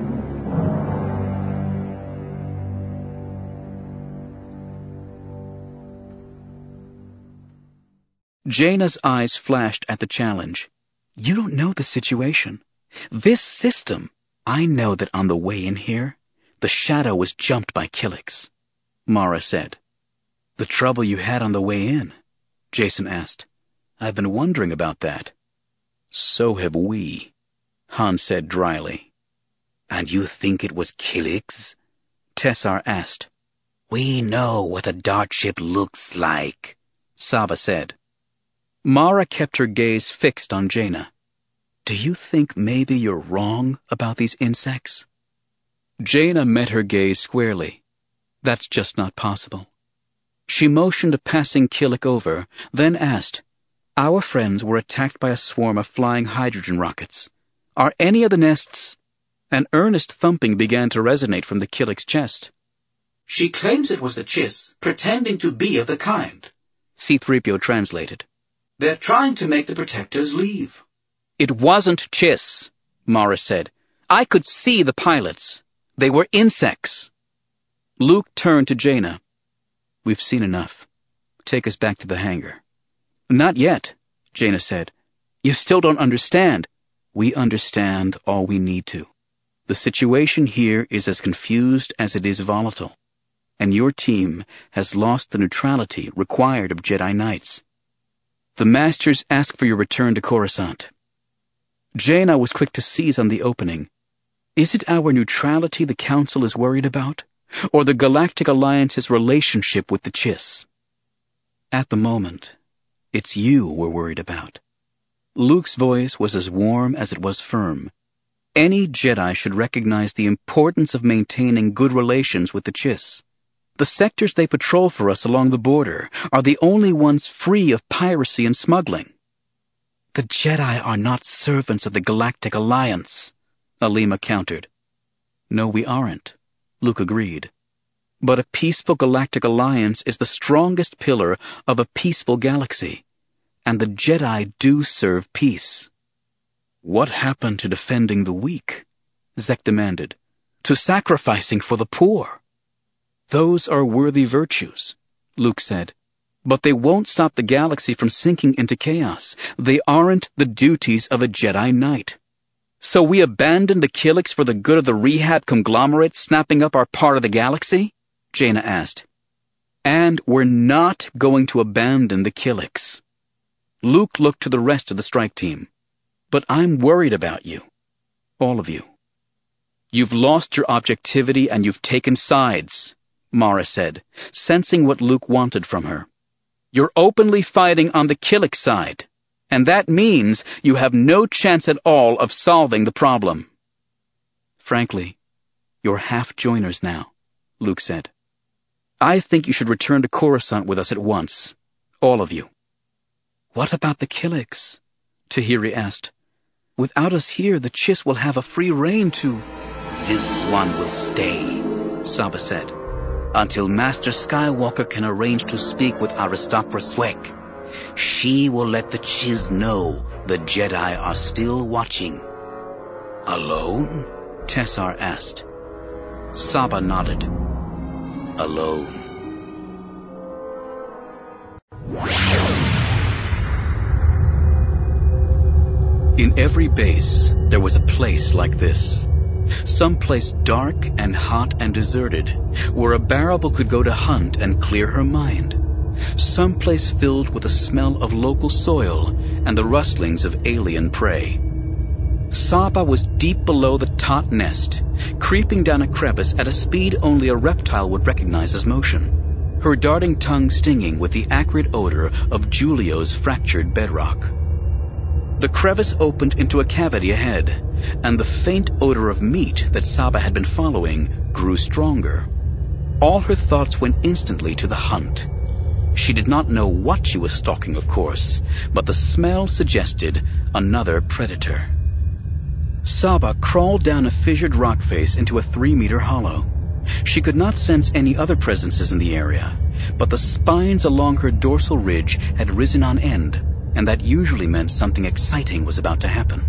Jaina's eyes flashed at the challenge. You don't know the situation. This system, I know that on the way in here, the shadow was jumped by Killiks, Mara said. The trouble you had on the way in? Jason asked. I've been wondering about that. So have we, Han said dryly.
And you think it was Killiks?
Tessar asked.
We know what a dart ship looks like,
Saba said. Mara kept her gaze fixed on Jaina. Do you think maybe you're wrong about these insects? Jaina met her gaze squarely. That's just not possible. She motioned a passing Killik over, then asked, Our friends were attacked by a swarm of flying hydrogen rockets. Are any of the nests... An earnest thumping began to resonate from the Killik's chest.
She claims it was the Chiss, pretending to be of the kind,
C three P O translated.
They're trying to make the protectors leave.
It wasn't Chiss, Mara said. I could see the pilots. They were insects. Luke turned to Jaina. We've seen enough. Take us back to the hangar. Not yet, Jaina said. You still don't understand. We understand all we need to. The situation here is as confused as it is volatile, and your team has lost the neutrality required of Jedi Knights. The Masters ask for your return to Coruscant. Jaina was quick to seize on the opening. Is it our neutrality the Council is worried about, or the Galactic Alliance's relationship with the Chiss? At the moment, it's you we're worried about. Luke's voice was as warm as it was firm. Any Jedi should recognize the importance of maintaining good relations with the Chiss. The sectors they patrol for us along the border are the only ones free of piracy and smuggling. The Jedi are not servants of the Galactic Alliance, Alima countered. No, we aren't, Luke agreed. But a peaceful Galactic Alliance is the strongest pillar of a peaceful galaxy, and the Jedi do serve peace. What happened to defending the weak? Zek demanded. To sacrificing for the poor? Those are worthy virtues, Luke said. But they won't stop the galaxy from sinking into chaos. They aren't the duties of a Jedi Knight. So we abandon the Killiks for the good of the rehab conglomerate snapping up our part of the galaxy? Jaina asked. And we're not going to abandon the Killiks. Luke looked to the rest of the strike team. But I'm worried about you. All of you. You've lost your objectivity and you've taken sides, Mara said, sensing what Luke wanted from her. You're openly fighting on the Killik side, and that means you have no chance at all of solving the problem. Frankly, you're half-joiners now, Luke said. I think you should return to Coruscant with us at once, all of you. What about the Killiks? Tahiri asked. Without us here, the Chiss will have a free rein to...
This one will stay, Saba said, until Master Skywalker can arrange to speak with Aristocra Swek. She will let the Chiss know the Jedi are still watching.
Alone? Tessar asked. Saba nodded.
Alone.
In every base, there was a place like this. Some place dark and hot and deserted, where a Barrable could go to hunt and clear her mind. Some place filled with the smell of local soil and the rustlings of alien prey. Saba was deep below the taut nest, creeping down a crevice at a speed only a reptile would recognize as motion. her darting tongue stinging with the acrid odor of Julio's fractured bedrock. The crevice opened into a cavity ahead, and the faint odor of meat that Saba had been following grew stronger. All her thoughts went instantly to the hunt. She did not know what she was stalking, of course, but the smell suggested another predator. Saba crawled down a fissured rock face into a three-meter hollow. She could not sense any other presences in the area, but the spines along her dorsal ridge had risen on end, and that usually meant something exciting was about to happen.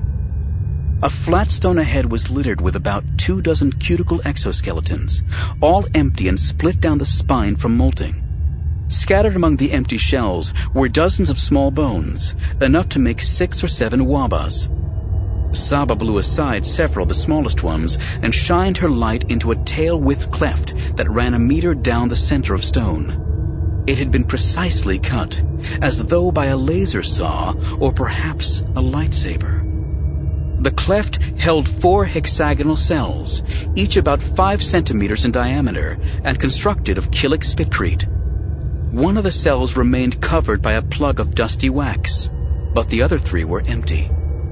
A flat stone ahead was littered with about two dozen cuticle exoskeletons, all empty and split down the spine from molting. Scattered among the empty shells were dozens of small bones, enough to make six or seven wabas. Saba blew aside several of the smallest ones and shined her light into a tail-width cleft that ran a meter down the center of stone. It had been precisely cut, as though by a laser saw or perhaps a lightsaber. The cleft held four hexagonal cells, each about five centimeters in diameter and constructed of Killik spitcrete. One of the cells remained covered by a plug of dusty wax, but the other three were empty.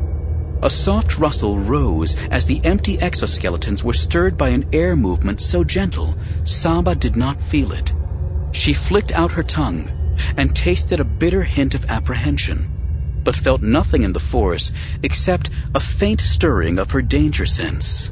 A soft rustle rose as the empty exoskeletons were stirred by an air movement so gentle Saba did not feel it. She flicked out her tongue and tasted a bitter hint of apprehension, but felt nothing in the force except a faint stirring of her danger sense.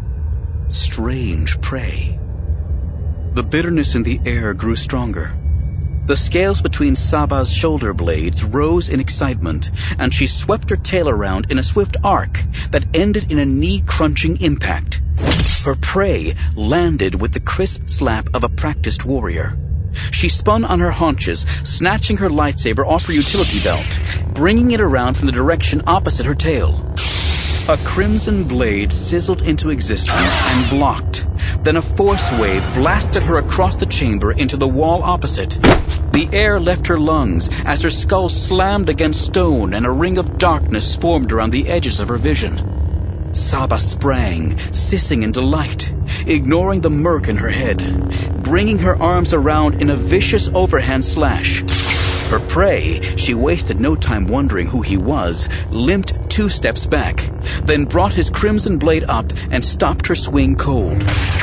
Strange prey. The bitterness in the air grew stronger. The scales between Saba's shoulder blades rose in excitement, and she swept her tail around in a swift arc that ended in a knee-crunching impact. Her prey landed with the crisp slap of a practiced warrior. She spun on her haunches, snatching her lightsaber off her utility belt, bringing it around from the direction opposite her tail. A crimson blade sizzled into existence and blocked. Then a force wave blasted her across the chamber into the wall opposite. The air left her lungs as her skull slammed against stone and a ring of darkness formed around the edges of her vision. Saba sprang, sissing in delight, ignoring the murk in her head, bringing her arms around in a vicious overhand slash. Her prey, she wasted no time wondering who he was, limped two steps back, then brought his crimson blade up and stopped her swing cold.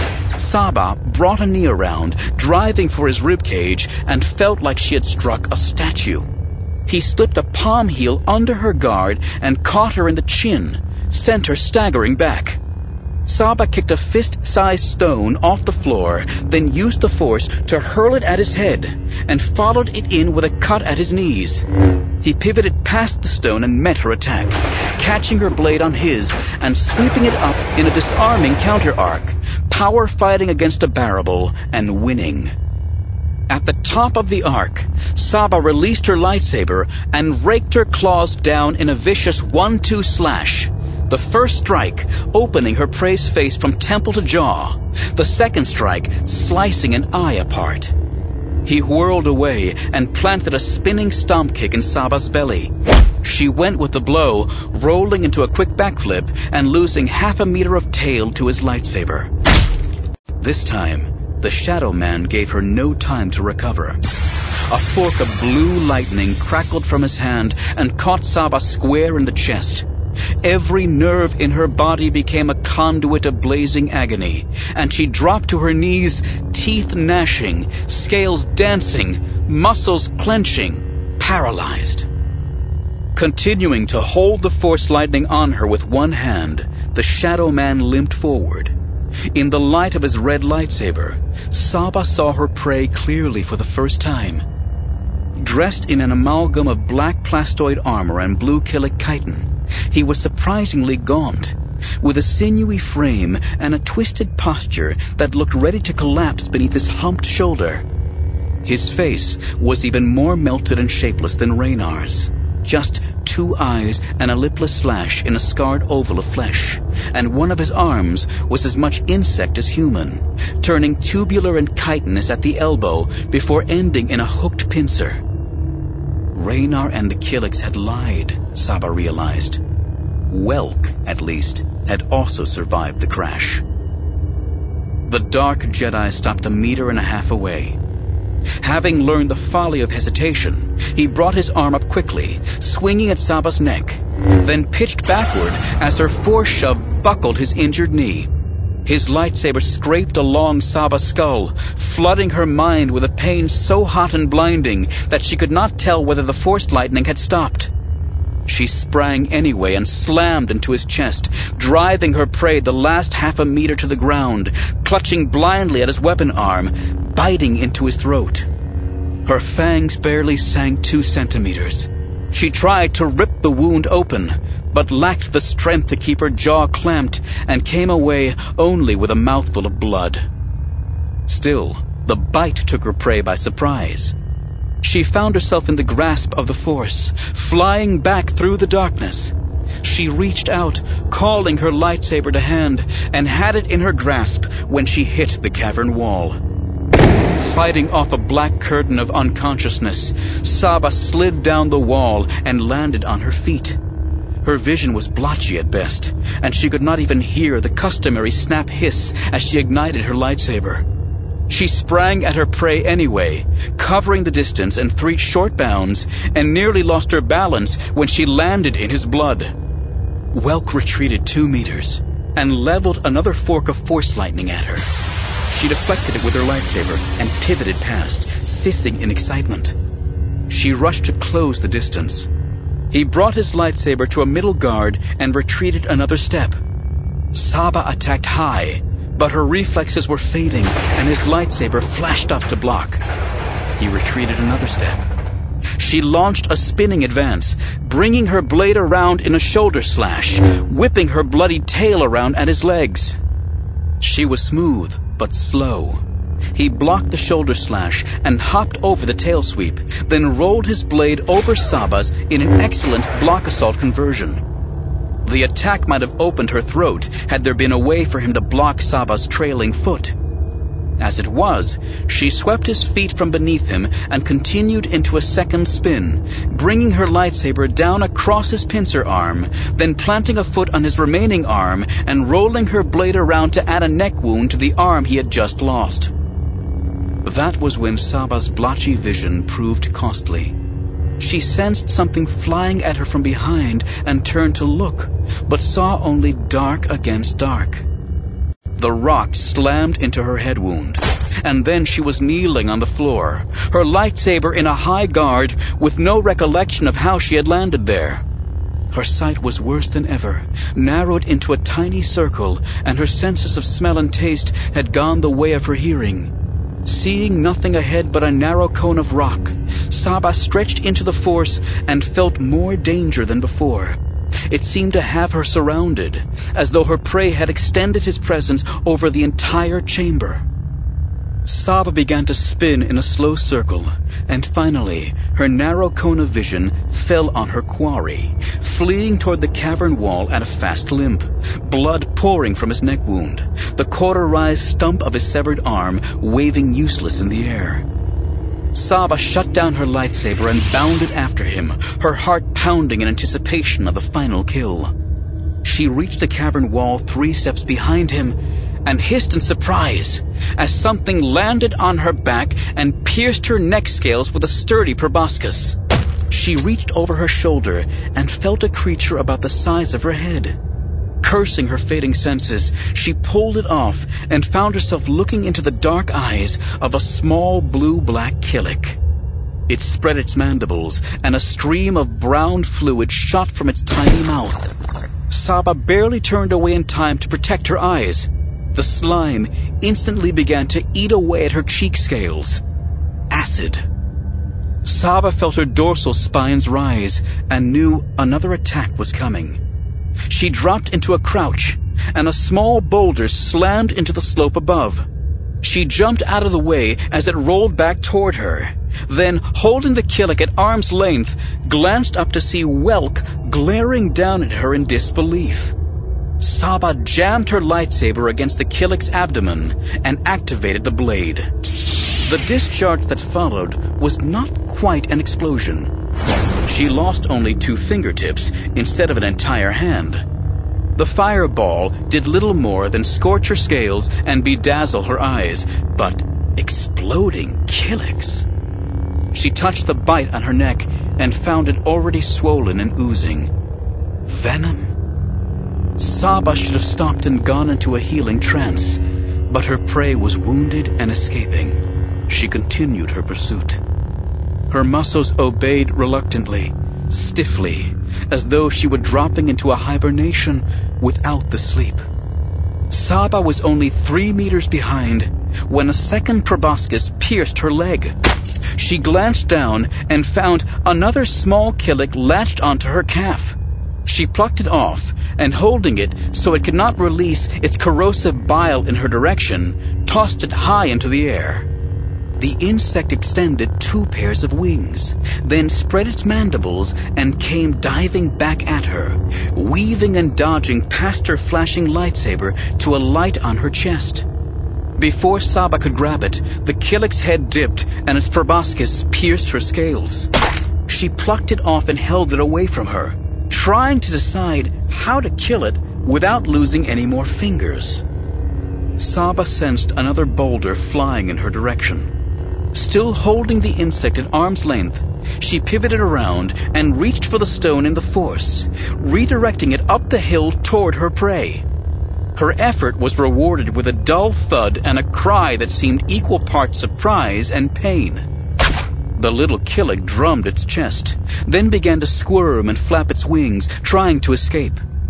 Saba brought a knee around, driving for his ribcage, and felt like she had struck a statue. He slipped a palm heel under her guard and caught her in the chin, sent her staggering back. Saba kicked a fist-sized stone off the floor, then used the force to hurl it at his head, and followed it in with a cut at his knees. He pivoted past the stone and met her attack, catching her blade on his and sweeping it up in a disarming counter-arc, power fighting against a Barrable and winning. At the top of the arc, Saba released her lightsaber and raked her claws down in a vicious one two slash. The first strike opening her prey's face from temple to jaw, the second strike slicing an eye apart. He whirled away and planted a spinning stomp kick in Saba's belly. She went with the blow, rolling into a quick backflip and losing half a meter of tail to his lightsaber. This time, the Shadow Man gave her no time to recover. A fork of blue lightning crackled from his hand and caught Saba square in the chest. Every nerve in her body became a conduit of blazing agony, and she dropped to her knees, teeth gnashing, scales dancing, muscles clenching, paralyzed. Continuing to hold the force lightning on her with one hand, the Shadow Man limped forward. In the light of his red lightsaber, Saba saw her prey clearly for the first time. Dressed in an amalgam of black plastoid armor and blue Killik chitin, he was surprisingly gaunt, with a sinewy frame and a twisted posture that looked ready to collapse beneath his humped shoulder. His face was even more melted and shapeless than Raynar's. Just two eyes and a lipless slash in a scarred oval of flesh, and one of his arms was as much insect as human, turning tubular and chitinous at the elbow before ending in a hooked pincer. Raynar and the Killiks had lied, Saba realized. Welk, at least, had also survived the crash. The dark Jedi stopped a meter and a half away. Having learned the folly of hesitation, he brought his arm up quickly, swinging at Saba's neck, then pitched backward as her force shove buckled his injured knee. His lightsaber scraped along Saba's skull, flooding her mind with a pain so hot and blinding that she could not tell whether the force lightning had stopped. She sprang anyway and slammed into his chest, driving her prey the last half a meter to the ground, clutching blindly at his weapon arm, biting into his throat. Her fangs barely sank two centimeters. She tried to rip the wound open, but lacked the strength to keep her jaw clamped and came away only with a mouthful of blood. Still, the bite took her prey by surprise. She found herself in the grasp of the Force, flying back through the darkness. She reached out, calling her lightsaber to hand, and had it in her grasp when she hit the cavern wall. Fighting off a black curtain of unconsciousness, Saba slid down the wall and landed on her feet. Her vision was blotchy at best, and she could not even hear the customary snap hiss as she ignited her lightsaber. She sprang at her prey anyway, covering the distance in three short bounds, and nearly lost her balance when she landed in his blood. Welk retreated two meters and leveled another fork of force lightning at her. She deflected it with her lightsaber and pivoted past, sissing in excitement. She rushed to close the distance. He brought his lightsaber to a middle guard and retreated another step. Saba attacked high, but her reflexes were fading, and his lightsaber flashed up to block. He retreated another step. She launched a spinning advance, bringing her blade around in a shoulder slash, whipping her bloody tail around at his legs. She was smooth, but slow. He blocked the shoulder slash and hopped over the tail sweep, then rolled his blade over Saba's in an excellent block assault conversion. The attack might have opened her throat had there been a way for him to block Saba's trailing foot. As it was, she swept his feet from beneath him and continued into a second spin, bringing her lightsaber down across his pincer arm, then planting a foot on his remaining arm and rolling her blade around to add a neck wound to the arm he had just lost. That was when Saba's blotchy vision proved costly. She sensed something flying at her from behind and turned to look, but saw only dark against dark. The rock slammed into her head wound, and then she was kneeling on the floor, her lightsaber in a high guard with no recollection of how she had landed there. Her sight was worse than ever, narrowed into a tiny circle, and her senses of smell and taste had gone the way of her hearing. Seeing nothing ahead but a narrow cone of rock, Saba stretched into the Force and felt more danger than before. It seemed to have her surrounded, as though her prey had extended his presence over the entire chamber. Saba began to spin in a slow circle, and finally her narrow cone of vision fell on her quarry, fleeing toward the cavern wall at a fast limp, blood pouring from his neck wound, the cauterized stump of his severed arm waving useless in the air. Saba shut down her lightsaber and bounded after him, her heart pounding in anticipation of the final kill. She reached the cavern wall three steps behind him and hissed in surprise as something landed on her back and pierced her neck scales with a sturdy proboscis. She reached over her shoulder and felt a creature about the size of her head. Cursing her fading senses, she pulled it off and found herself looking into the dark eyes of a small blue-black Killik. It spread its mandibles, and a stream of brown fluid shot from its tiny mouth. Saba barely turned away in time to protect her eyes. The slime instantly began to eat away at her cheek scales. Acid. Saba felt her dorsal spines rise and knew another attack was coming. She dropped into a crouch, and a small boulder slammed into the slope above. She jumped out of the way as it rolled back toward her, then, holding the Killik at arm's length, glanced up to see Welk glaring down at her in disbelief. Saba jammed her lightsaber against the Killik's abdomen and activated the blade. The discharge that followed was not quite an explosion. She lost only two fingertips instead of an entire hand. The fireball did little more than scorch her scales and bedazzle her eyes, but Exploding Killiks. She touched the bite on her neck and found it already swollen and oozing. Venom? Saba should have stopped and gone into a healing trance, but her prey was wounded and escaping. She continued her pursuit. Her muscles obeyed reluctantly, stiffly, as though she were dropping into a hibernation without the sleep. Saba was only three meters behind when a second proboscis pierced her leg. She glanced down and found another small Killik latched onto her calf. She plucked it off, and holding it so it could not release its corrosive bile in her direction, tossed it high into the air. The insect extended two pairs of wings, then spread its mandibles and came diving back at her, weaving and dodging past her flashing lightsaber to alight on her chest. Before Saba could grab it, the Killik's head dipped and its proboscis pierced her scales. She plucked it off and held it away from her, trying to decide how to kill it without losing any more fingers. Saba sensed another boulder flying in her direction. Still holding the insect at arm's length, she pivoted around and reached for the stone in the Force, redirecting it up the hill toward her prey. Her effort was rewarded with a dull thud and a cry that seemed equal parts surprise and pain. The little Killik drummed its chest, then began to squirm and flap its wings, trying to escape.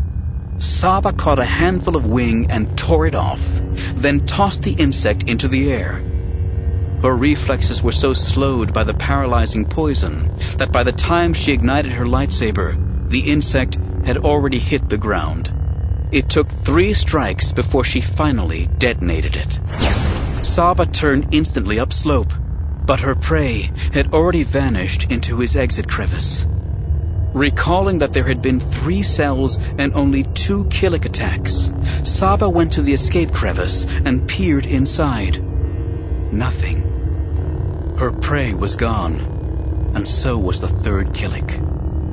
Saba caught a handful of wing and tore it off, then tossed the insect into the air. Her reflexes were so slowed by the paralyzing poison that by the time she ignited her lightsaber, the insect had already hit the ground. It took three strikes before she finally detonated it. Saba turned instantly upslope, but her prey had already vanished into his exit crevice. Recalling that there had been three cells and only two Killik attacks, Saba went to the escape crevice and peered inside. Nothing. Her prey was gone, and so was the third Killik.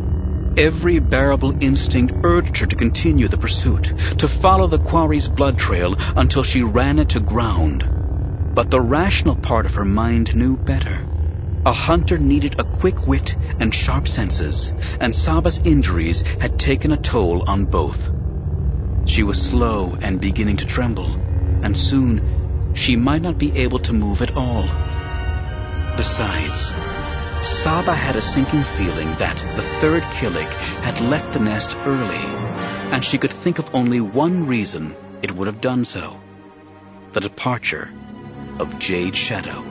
Every bearable instinct urged her to continue the pursuit, to follow the quarry's blood trail until she ran it to ground. But the rational part of her mind knew better. A hunter needed a quick wit and sharp senses, and Saba's injuries had taken a toll on both. She was slow and beginning to tremble, and soon she might not be able to move at all. Besides, Saba had a sinking feeling that the third Killik had left the nest early, and she could think of only one reason it would have done so: the departure of Jade Shadow.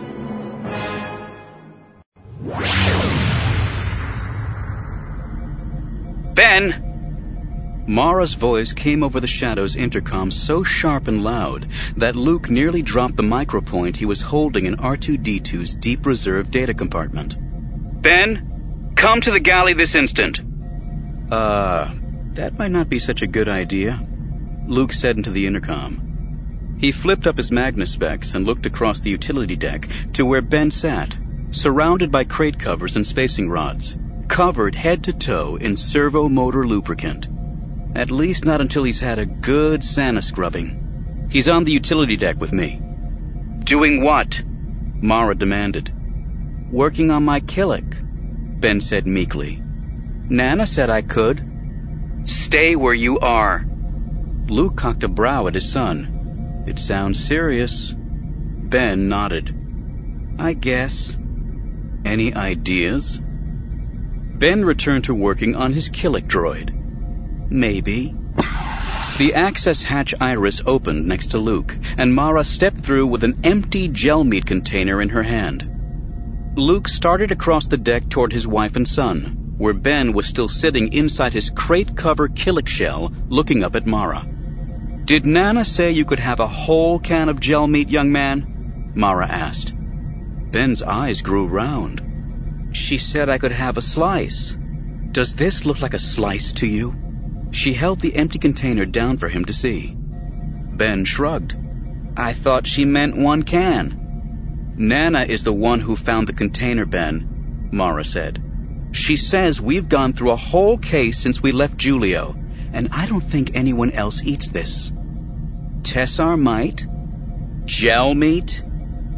Ben! Mara's voice came over the Shadow's intercom so sharp and loud that Luke nearly dropped the micropoint he was holding in R two D two's deep reserve data compartment. Ben, come to the galley this instant. Uh, that might not be such a good idea, Luke said into the intercom. He flipped up his magnospecs and looked across the utility deck to where Ben sat, surrounded by crate covers and spacing rods, covered head to toe in servo motor lubricant. At least not until he's had a good Santa scrubbing. He's on the utility deck with me. Doing what? Mara demanded. Working on my Killik, Ben said meekly. Nana said I could. Stay where you are. Luke cocked a brow at his son. It sounds serious. Ben nodded. I guess. Any ideas? Ben returned to working on his Killik droid. Maybe. The access hatch iris opened next to Luke, and Mara stepped through with an empty gel meat container in her hand. Luke started across the deck toward his wife and son, where Ben was still sitting inside his crate cover Killik shell, looking up at Mara. Did Nana say you could have a whole can of gel meat, young man? Mara asked. Ben's eyes grew round. She said I could have a slice. Does this look like a slice to you? She held the empty container down for him to see. Ben shrugged. I thought she meant one can. Nana is the one who found the container, Ben, Mara said. She says we've gone through a whole case since we left Julio, and I don't think anyone else eats this. Tessar might? Gel meat?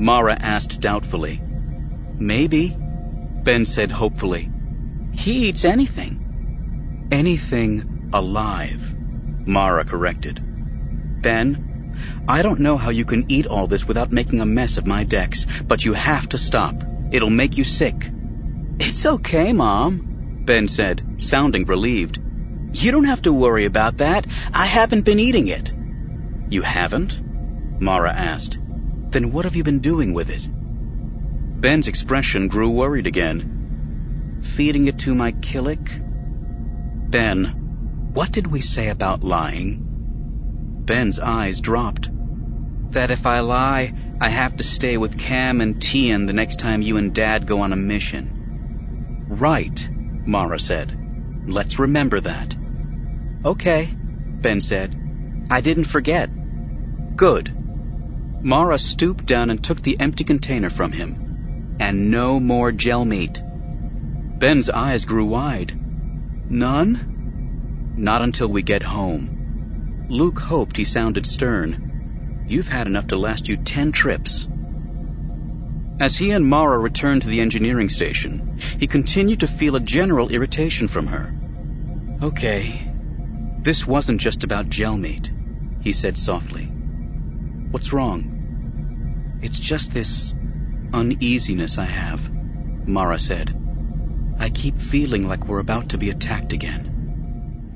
Mara asked doubtfully. Maybe, Ben said hopefully. He eats anything. Anything alive, Mara corrected. Ben, I don't know how you can eat all this without making a mess of my decks, but you have to stop. It'll make you sick. It's okay, Mom, Ben said, sounding relieved. You don't have to worry about that. I haven't been eating it. You haven't? Mara asked. Then what have you been doing with it? Ben's expression grew worried again. Feeding it to my Killick? Ben, what did we say about lying? Ben's eyes dropped. That if I lie, I have to stay with Cam and Tian the next time you and Dad go on a mission. Right, Mara said. Let's remember that. Okay, Ben said. I didn't forget. Good. Mara stooped down and took the empty container from him. And no more gel meat. Ben's eyes grew wide. None? Not until we get home. Luke hoped he sounded stern. You've had enough to last you ten trips. As he and Mara returned to the engineering station, he continued to feel a general irritation from her. Okay, this wasn't just about gel meat, he said softly. What's wrong? It's just this uneasiness I have, Mara said. I keep feeling like we're about to be attacked again.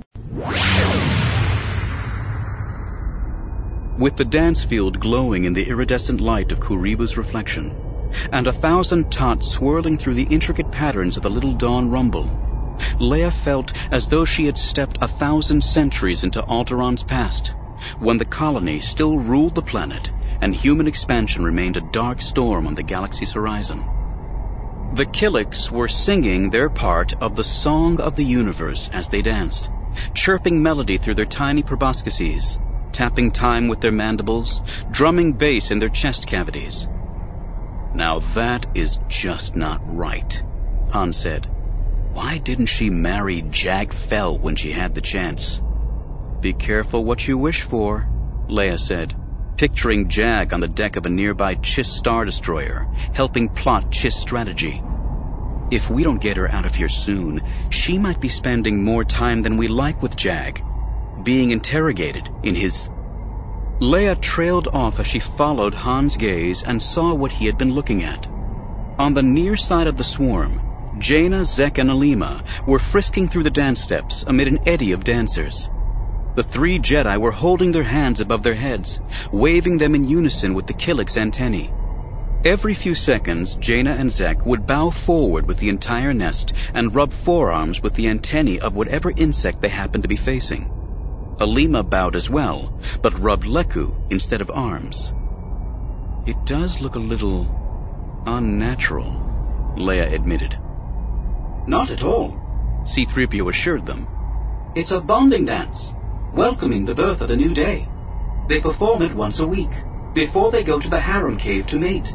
With the dance field glowing in the iridescent light of Kuribo's reflection, and a thousand tots swirling through the intricate patterns of the Little Dawn rumble, Leia felt as though she had stepped a thousand centuries into Alderaan's past, when the colony still ruled the planet and human expansion remained a dark storm on the galaxy's horizon. The Killicks were singing their part of the song of the universe as they danced, chirping melody through their tiny proboscises, tapping time with their mandibles, drumming bass in their chest cavities. Now that is just not right, Han said. Why didn't she marry Jag Fell when she had the chance? Be careful what you wish for, Leia said, picturing Jag on the deck of a nearby Chiss Star Destroyer, helping plot Chiss strategy. If we don't get her out of here soon, she might be spending more time than we like with Jag, being interrogated in his... Leia trailed off as she followed Han's gaze and saw what he had been looking at. On the near side of the swarm, Jaina, Zek, and Alima were frisking through the dance steps amid an eddy of dancers. The three Jedi were holding their hands above their heads, waving them in unison with the Killick's antennae. Every few seconds, Jaina and Zek would bow forward with the entire nest and rub forearms with the antennae of whatever insect they happened to be facing. Alima bowed as well, but rubbed Leku instead of arms. It does look a little unnatural, Leia admitted.
Not at all,
C three P O assured them.
It's a bonding dance, welcoming the birth of the new day. They perform it once a week, before they go to the harem cave to mate.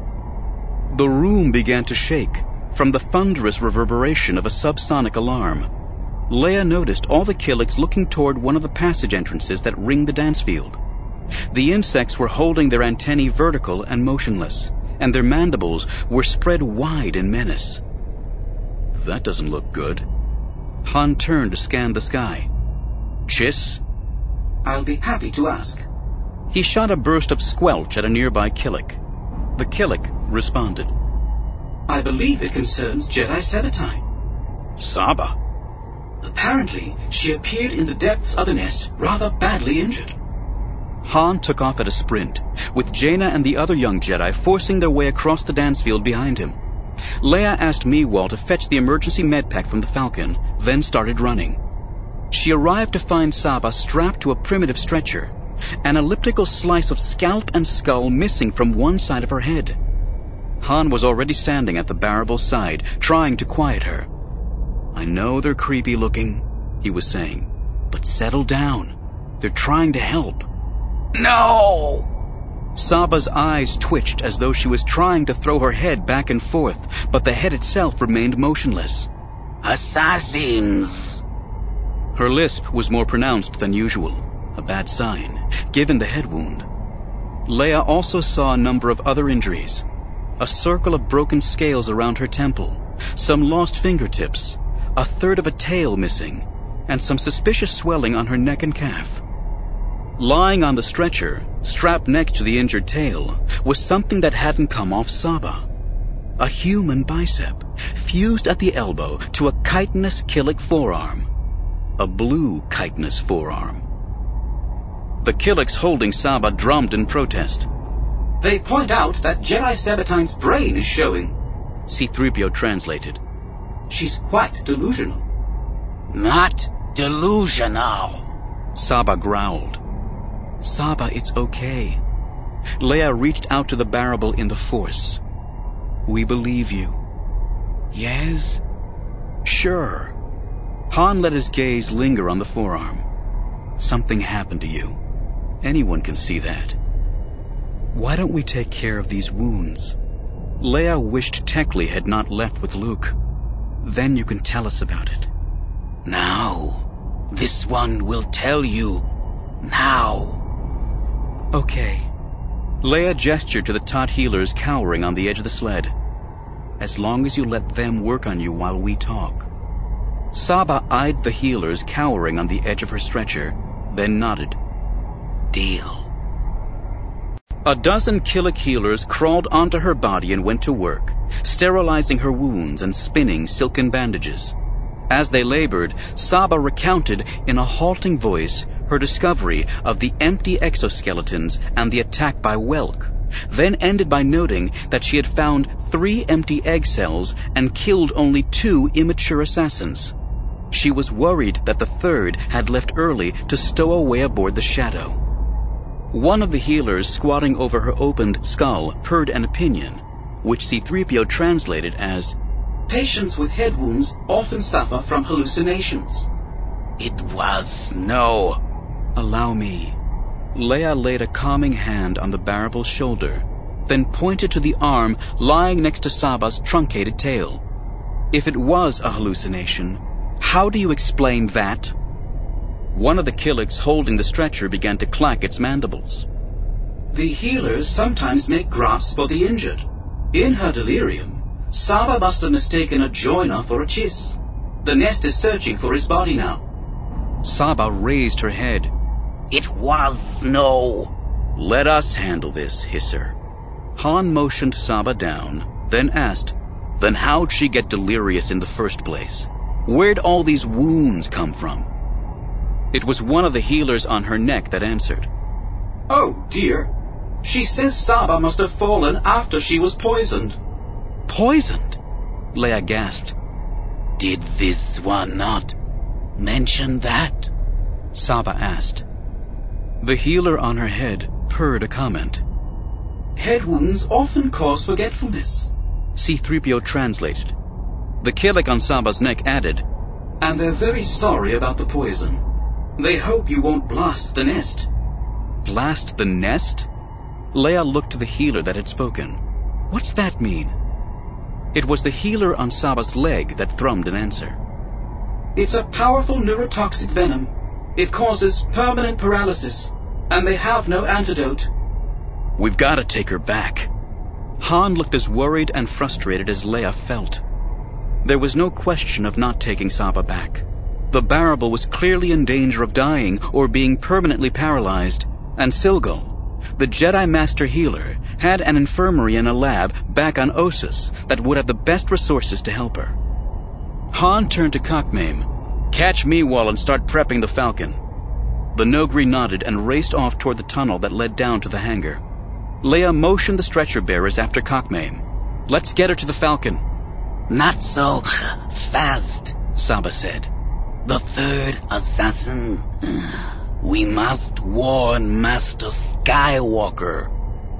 The room began to shake from the thunderous reverberation of a subsonic alarm. Leia noticed all the Killicks looking toward one of the passage entrances that ringed the dance field. The insects were holding their antennae vertical and motionless, and their mandibles were spread wide in menace. That doesn't look good. Han turned to scan the sky. Chiss?
I'll be happy to ask.
He shot a burst of squelch at a nearby Killick. The Killick responded.
I believe it concerns Jedi Sevatine.
Saba?
Apparently, she appeared in the depths of the nest rather badly injured.
Han took off at a sprint, with Jaina and the other young Jedi forcing their way across the dance field behind him. Leia asked Meewall to fetch the emergency med pack from the Falcon, then started running. She arrived to find Saba strapped to a primitive stretcher, an elliptical slice of scalp and skull missing from one side of her head. Han was already standing at the Barable's side, trying to quiet her. I know they're creepy looking, he was saying, but settle down. They're trying to help. No! Saba's eyes twitched as though she was trying to throw her head back and forth, but the head itself remained motionless. Assassins! Her lisp was more pronounced than usual, a bad sign, given the head wound. Leia also saw a number of other injuries. A circle of broken scales around her temple, some lost fingertips, a third of a tail missing, and some suspicious swelling on her neck and calf. Lying on the stretcher, strapped next to the injured tail, was something that hadn't come off Saba. A human bicep, fused at the elbow to a chitinous Killik forearm. A blue chitinous forearm. The Killiks holding Saba drummed in protest.
They point out that Jedi Sabatine's brain is showing,
C three P O translated.
She's quite delusional.
Not delusional,
Saba growled. Saba, it's okay. Leia reached out to the barrel in the Force. We believe you. Yes? Sure. Han let his gaze linger on the forearm. Something happened to you. Anyone can see that. Why don't we take care of these wounds? Leia wished Tekli had not left with Luke. Then you can tell us about it.
Now. This one will tell you. Now.
Okay. Leia gestured to the Tot healers cowering on the edge of the sled. As long as you let them work on you while we talk. Saba eyed the healers cowering on the edge of her stretcher, then nodded.
Deal.
A dozen Killik healers crawled onto her body and went to work, sterilizing her wounds and spinning silken bandages. As they labored, Saba recounted in a halting voice her discovery of the empty exoskeletons and the attack by Welk, then ended by noting that she had found three empty egg cells and killed only two immature assassins. She was worried that the third had left early to stow away aboard the Shadow. One of the healers squatting over her opened skull heard an opinion, which C three P O translated as,
Patients with head wounds often suffer from hallucinations.
It was no.
Allow me. Leia laid a calming hand on the barrel's shoulder, then pointed to the arm lying next to Saba's truncated tail. If it was a hallucination, how do you explain that? One of the Killiks holding the stretcher began to clack its mandibles.
The healers sometimes make grafts for the injured. In her delirium, Saba must have mistaken a joiner for a chiss. The nest is searching for his body now.
Saba raised her head.
It was no.
Let us handle this, Hisser. Han motioned Saba down, then asked, Then how'd she get delirious in the first place? Where'd all these wounds come from? It was one of the healers on her neck that answered.
Oh, dear. She says Saba must have fallen after she was poisoned.
Poisoned? Leia gasped.
Did this one not mention that?
Saba asked. The healer on her head purred a comment.
Head wounds often cause forgetfulness,
C three P O translated. The Killik on Saba's neck added,
And they're very sorry about the poison. They hope you won't blast the nest.
Blast the nest? Leia looked to the healer that had spoken. What's that mean? It was the healer on Saba's leg that thrummed an answer.
It's a powerful neurotoxic venom. It causes permanent paralysis, and they have no antidote.
We've got to take her back. Han looked as worried and frustrated as Leia felt. There was no question of not taking Saba back. The Barrable was clearly in danger of dying or being permanently paralyzed, and Silgal, the Jedi Master Healer, had an infirmary and a lab back on Ossus that would have the best resources to help her. Han turned to Cockmame. Catch Meewall and start prepping the Falcon. The Nogri nodded and raced off toward the tunnel that led down to the hangar. Leia motioned the stretcher bearers after Cockmame. Let's get her to the Falcon.
Not so fast, Saba said. The third assassin. We must warn Master Skywalker.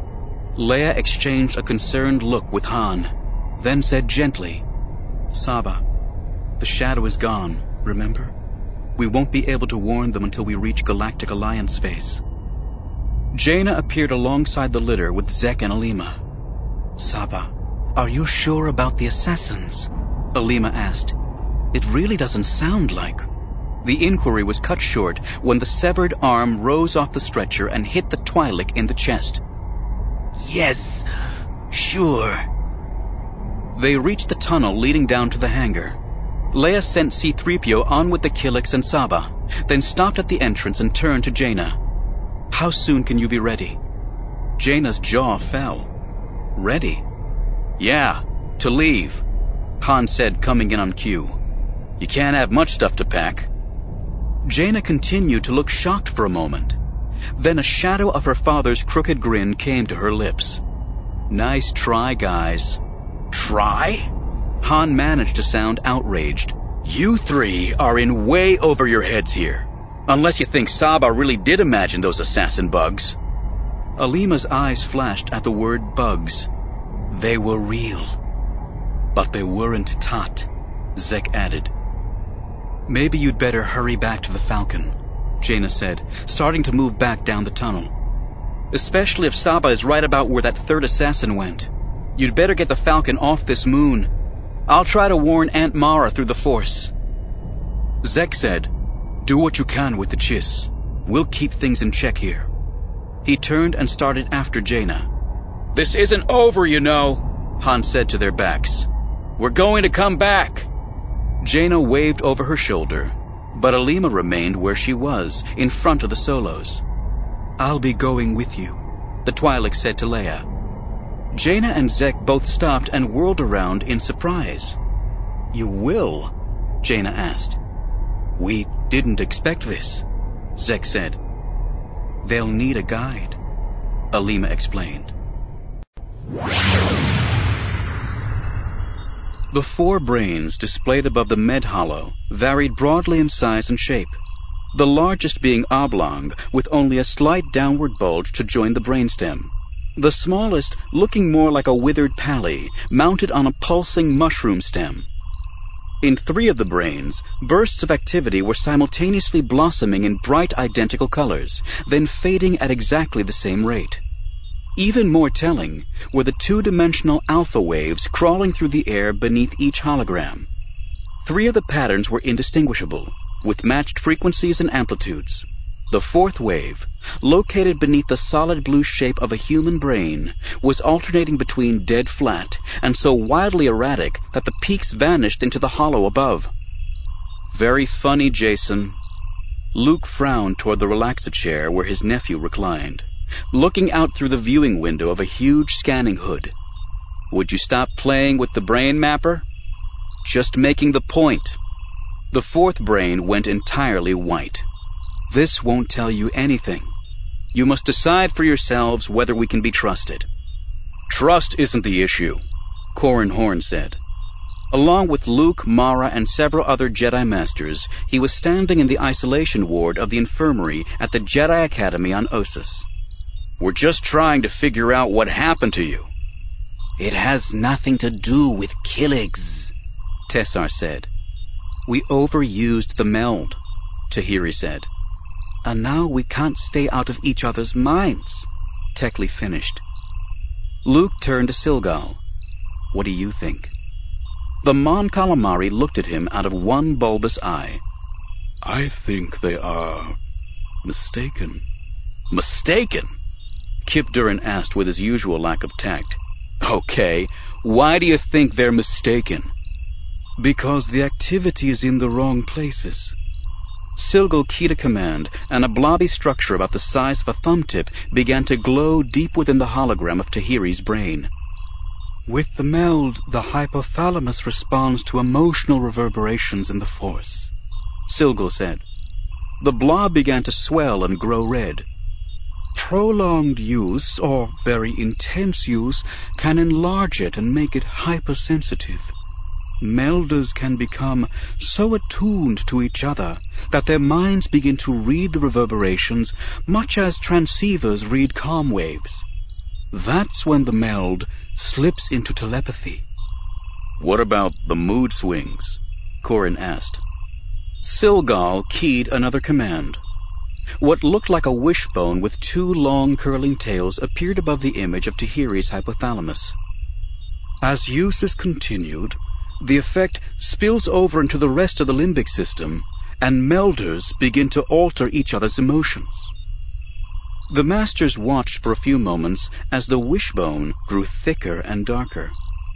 Leia exchanged a concerned look with Han, then said gently, Saba, the Shadow is gone, remember? We won't be able to warn them until we reach Galactic Alliance space. Jaina appeared alongside the litter with Zek and Alima. Saba, are you sure about the assassins? Alima asked. It really doesn't sound like... The inquiry was cut short when the severed arm rose off the stretcher and hit the Twi'lek in the chest.
Yes, sure.
They reached the tunnel leading down to the hangar. Leia sent C three P O on with the Killiks and Saba, then stopped at the entrance and turned to Jaina. How soon can you be ready? Jaina's jaw fell. Ready? Yeah, to leave, Han said, coming in on cue. You can't have much stuff to pack. Jaina continued to look shocked for a moment. Then a shadow of her father's crooked grin came to her lips. Nice try, guys.
Try?
Han managed to sound outraged.
You three are in way over your heads here. Unless you think Saba really did imagine those assassin bugs.
Alima's eyes flashed at the word bugs. They were real. But they weren't Tat, Zek added. Maybe you'd better hurry back to the Falcon, Jaina said, starting to move back down the tunnel. Especially if Saba is right about where that third assassin went. You'd better get the Falcon off this moon. I'll try to warn Aunt Mara through the Force. Zek said, do what you can with the Chiss. We'll keep things in check here. He turned and started after Jaina.
This isn't over, you know, Han said to their backs. We're going to come back.
Jaina waved over her shoulder, but Alima remained where she was, in front of the Solos. I'll be going with you, the Twi'lek said to Leia. Jaina and Zek both stopped and whirled around in surprise. You will? Jaina asked. We didn't expect this, Zek said. They'll need a guide, Alima explained. The four brains displayed above the Med Hollow varied broadly in size and shape, the largest being oblong with only a slight downward bulge to join the brainstem, the smallest looking more like a withered pally mounted on a pulsing mushroom stem. In three of the brains, bursts of activity were simultaneously blossoming in bright identical colors, then fading at exactly the same rate. Even more telling were the two-dimensional alpha waves crawling through the air beneath each hologram. Three of the patterns were indistinguishable, with matched frequencies and amplitudes. The fourth wave, located beneath the solid blue shape of a human brain, was alternating between dead flat and so wildly erratic that the peaks vanished into the hollow above. Very funny, Jason. Luke frowned toward the relax-a-chair where his nephew reclined, looking out through the viewing window of a huge scanning hood. Would you stop playing with the brain mapper? Just making the point. The fourth brain went entirely white. This won't tell you anything. You must decide for yourselves whether we can be trusted. Trust isn't the issue, Corran Horn said. Along with Luke, Mara, and several other Jedi Masters, he was standing in the isolation ward of the infirmary at the Jedi Academy on Ossus. We're just trying to figure out what happened to you. It has nothing to do with Killiks, Tessar said. We overused the meld, Tahiri said. And now we can't stay out of each other's minds, Tekli finished. Luke turned to Silgal. What do you think? The Mon Calamari looked at him out of one bulbous eye. I think they are mistaken. Mistaken? Kip Duran asked with his usual lack of tact. Okay, why do you think they're mistaken? Because the activity is in the wrong places. Silgal keyed a command, and a blobby structure about the size of a thumb tip began to glow deep within the hologram of Tahiri's brain. With the meld, the hypothalamus responds to emotional reverberations in the Force, Silgal said. The blob began to swell and grow red. Prolonged use, or very intense use, can enlarge it and make it hypersensitive. Melders can become so attuned to each other that their minds begin to read the reverberations much as transceivers read comm waves. That's when the meld slips into telepathy. What about the mood swings? Corran asked. Silgal keyed another command. What looked like a wishbone with two long curling tails appeared above the image of Tahiri's hypothalamus. As use is continued, the effect spills over into the rest of the limbic system, and melders begin to alter each other's emotions. The masters watched for a few moments as the wishbone grew thicker and darker.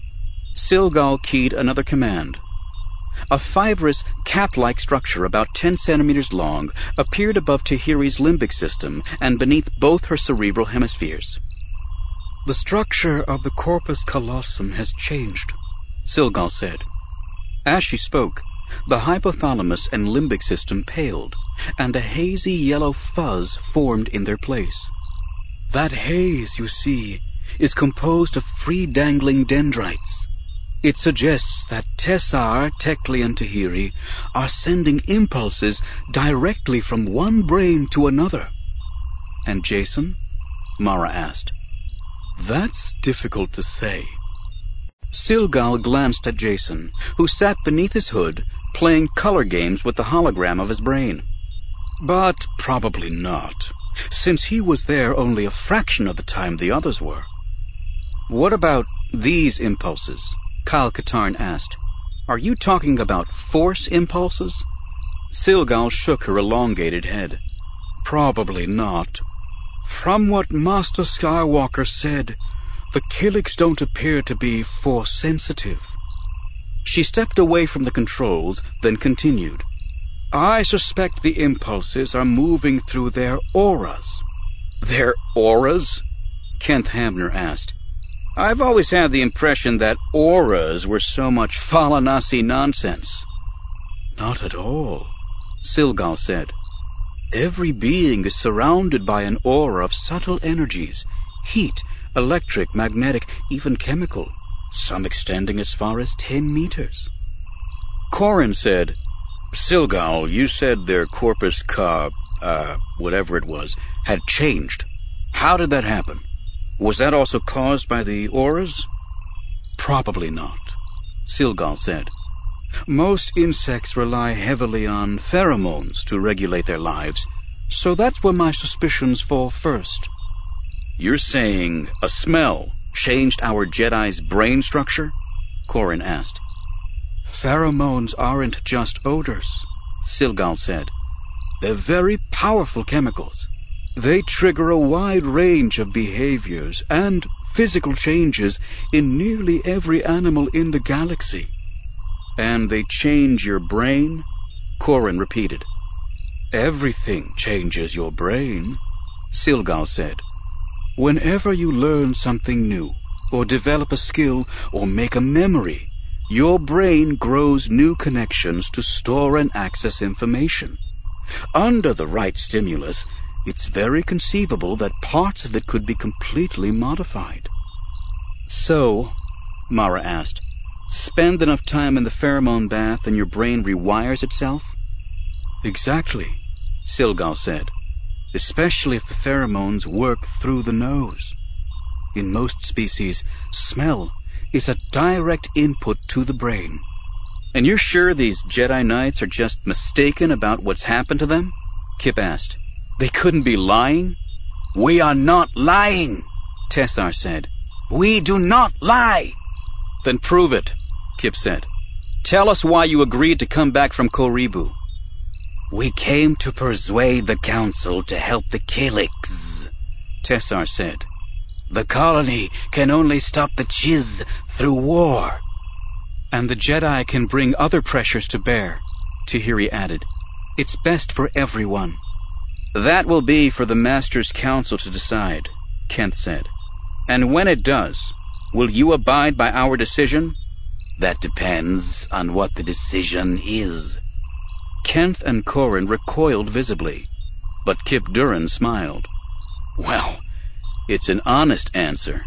Silgal keyed another command. A fibrous, cap-like structure about ten centimeters long appeared above Tahiri's limbic system and beneath both her cerebral hemispheres. "The structure of the corpus callosum has changed," Silgal said. As she spoke, the hypothalamus and limbic system paled, and a hazy yellow fuzz formed in their place. "That haze, you see, is composed of free-dangling dendrites. It suggests that Tessar, Tekli, and Tahiri are sending impulses directly from one brain to another." "And Jason?" Mara asked. "That's difficult to say." Silgal glanced at Jason, who sat beneath his hood, playing color games with the hologram of his brain. "But probably not, since he was there only a fraction of the time the others were." "What about these impulses?" Kyle Katarn asked. "Are you talking about force impulses?" Silgal shook her elongated head. "Probably not. From what Master Skywalker said, the Killiks don't appear to be force-sensitive." She stepped away from the controls, then continued. "I suspect the impulses are moving through their auras." "Their auras?" Kent Hamner asked. "I've always had the impression that auras were so much Falanasi nonsense." "Not at all," Silgal said. "Every being is surrounded by an aura of subtle energies, heat, electric, magnetic, even chemical, some extending as far as ten meters. Corrin said, "Silgal, you said their corpus ca... uh, whatever it was, had changed. How did that happen? Was that also caused by the auras?" "Probably not," Silgal said. "Most insects rely heavily on pheromones to regulate their lives, so that's where my suspicions fall first." "You're saying a smell changed our Jedi's brain structure?" Corrin asked. "Pheromones aren't just odors," Silgal said. "They're very powerful chemicals. They trigger a wide range of behaviors and physical changes in nearly every animal in the galaxy." "And they change your brain?" Corrin repeated. "Everything changes your brain," Silgal said. "Whenever you learn something new, or develop a skill, or make a memory, your brain grows new connections to store and access information. Under the right stimulus, it's very conceivable that parts of it could be completely modified." "So," Mara asked, "spend enough time in the pheromone bath and your brain rewires itself?" "Exactly," Silgal said. "Especially if the pheromones work through the nose. In most species, smell is a direct input to the brain." "And you're sure these Jedi Knights are just mistaken about what's happened to them?" Kip asked. "They couldn't be lying?" "We are not lying," Tessar said. "We do not lie." "Then prove it," Kip said. "Tell us why you agreed to come back from Koribu." "We came to persuade the Council to help the Killiks," Tessar said. "The colony can only stop the Chiss through war." "And the Jedi can bring other pressures to bear," Tahiri added. "It's best for everyone." "That will be for the Master's Council to decide," Kent said. "And when it does, will you abide by our decision?" "That depends on what the decision is." Kent and Corrin recoiled visibly, but Kip Duran smiled. "Well, it's an honest answer."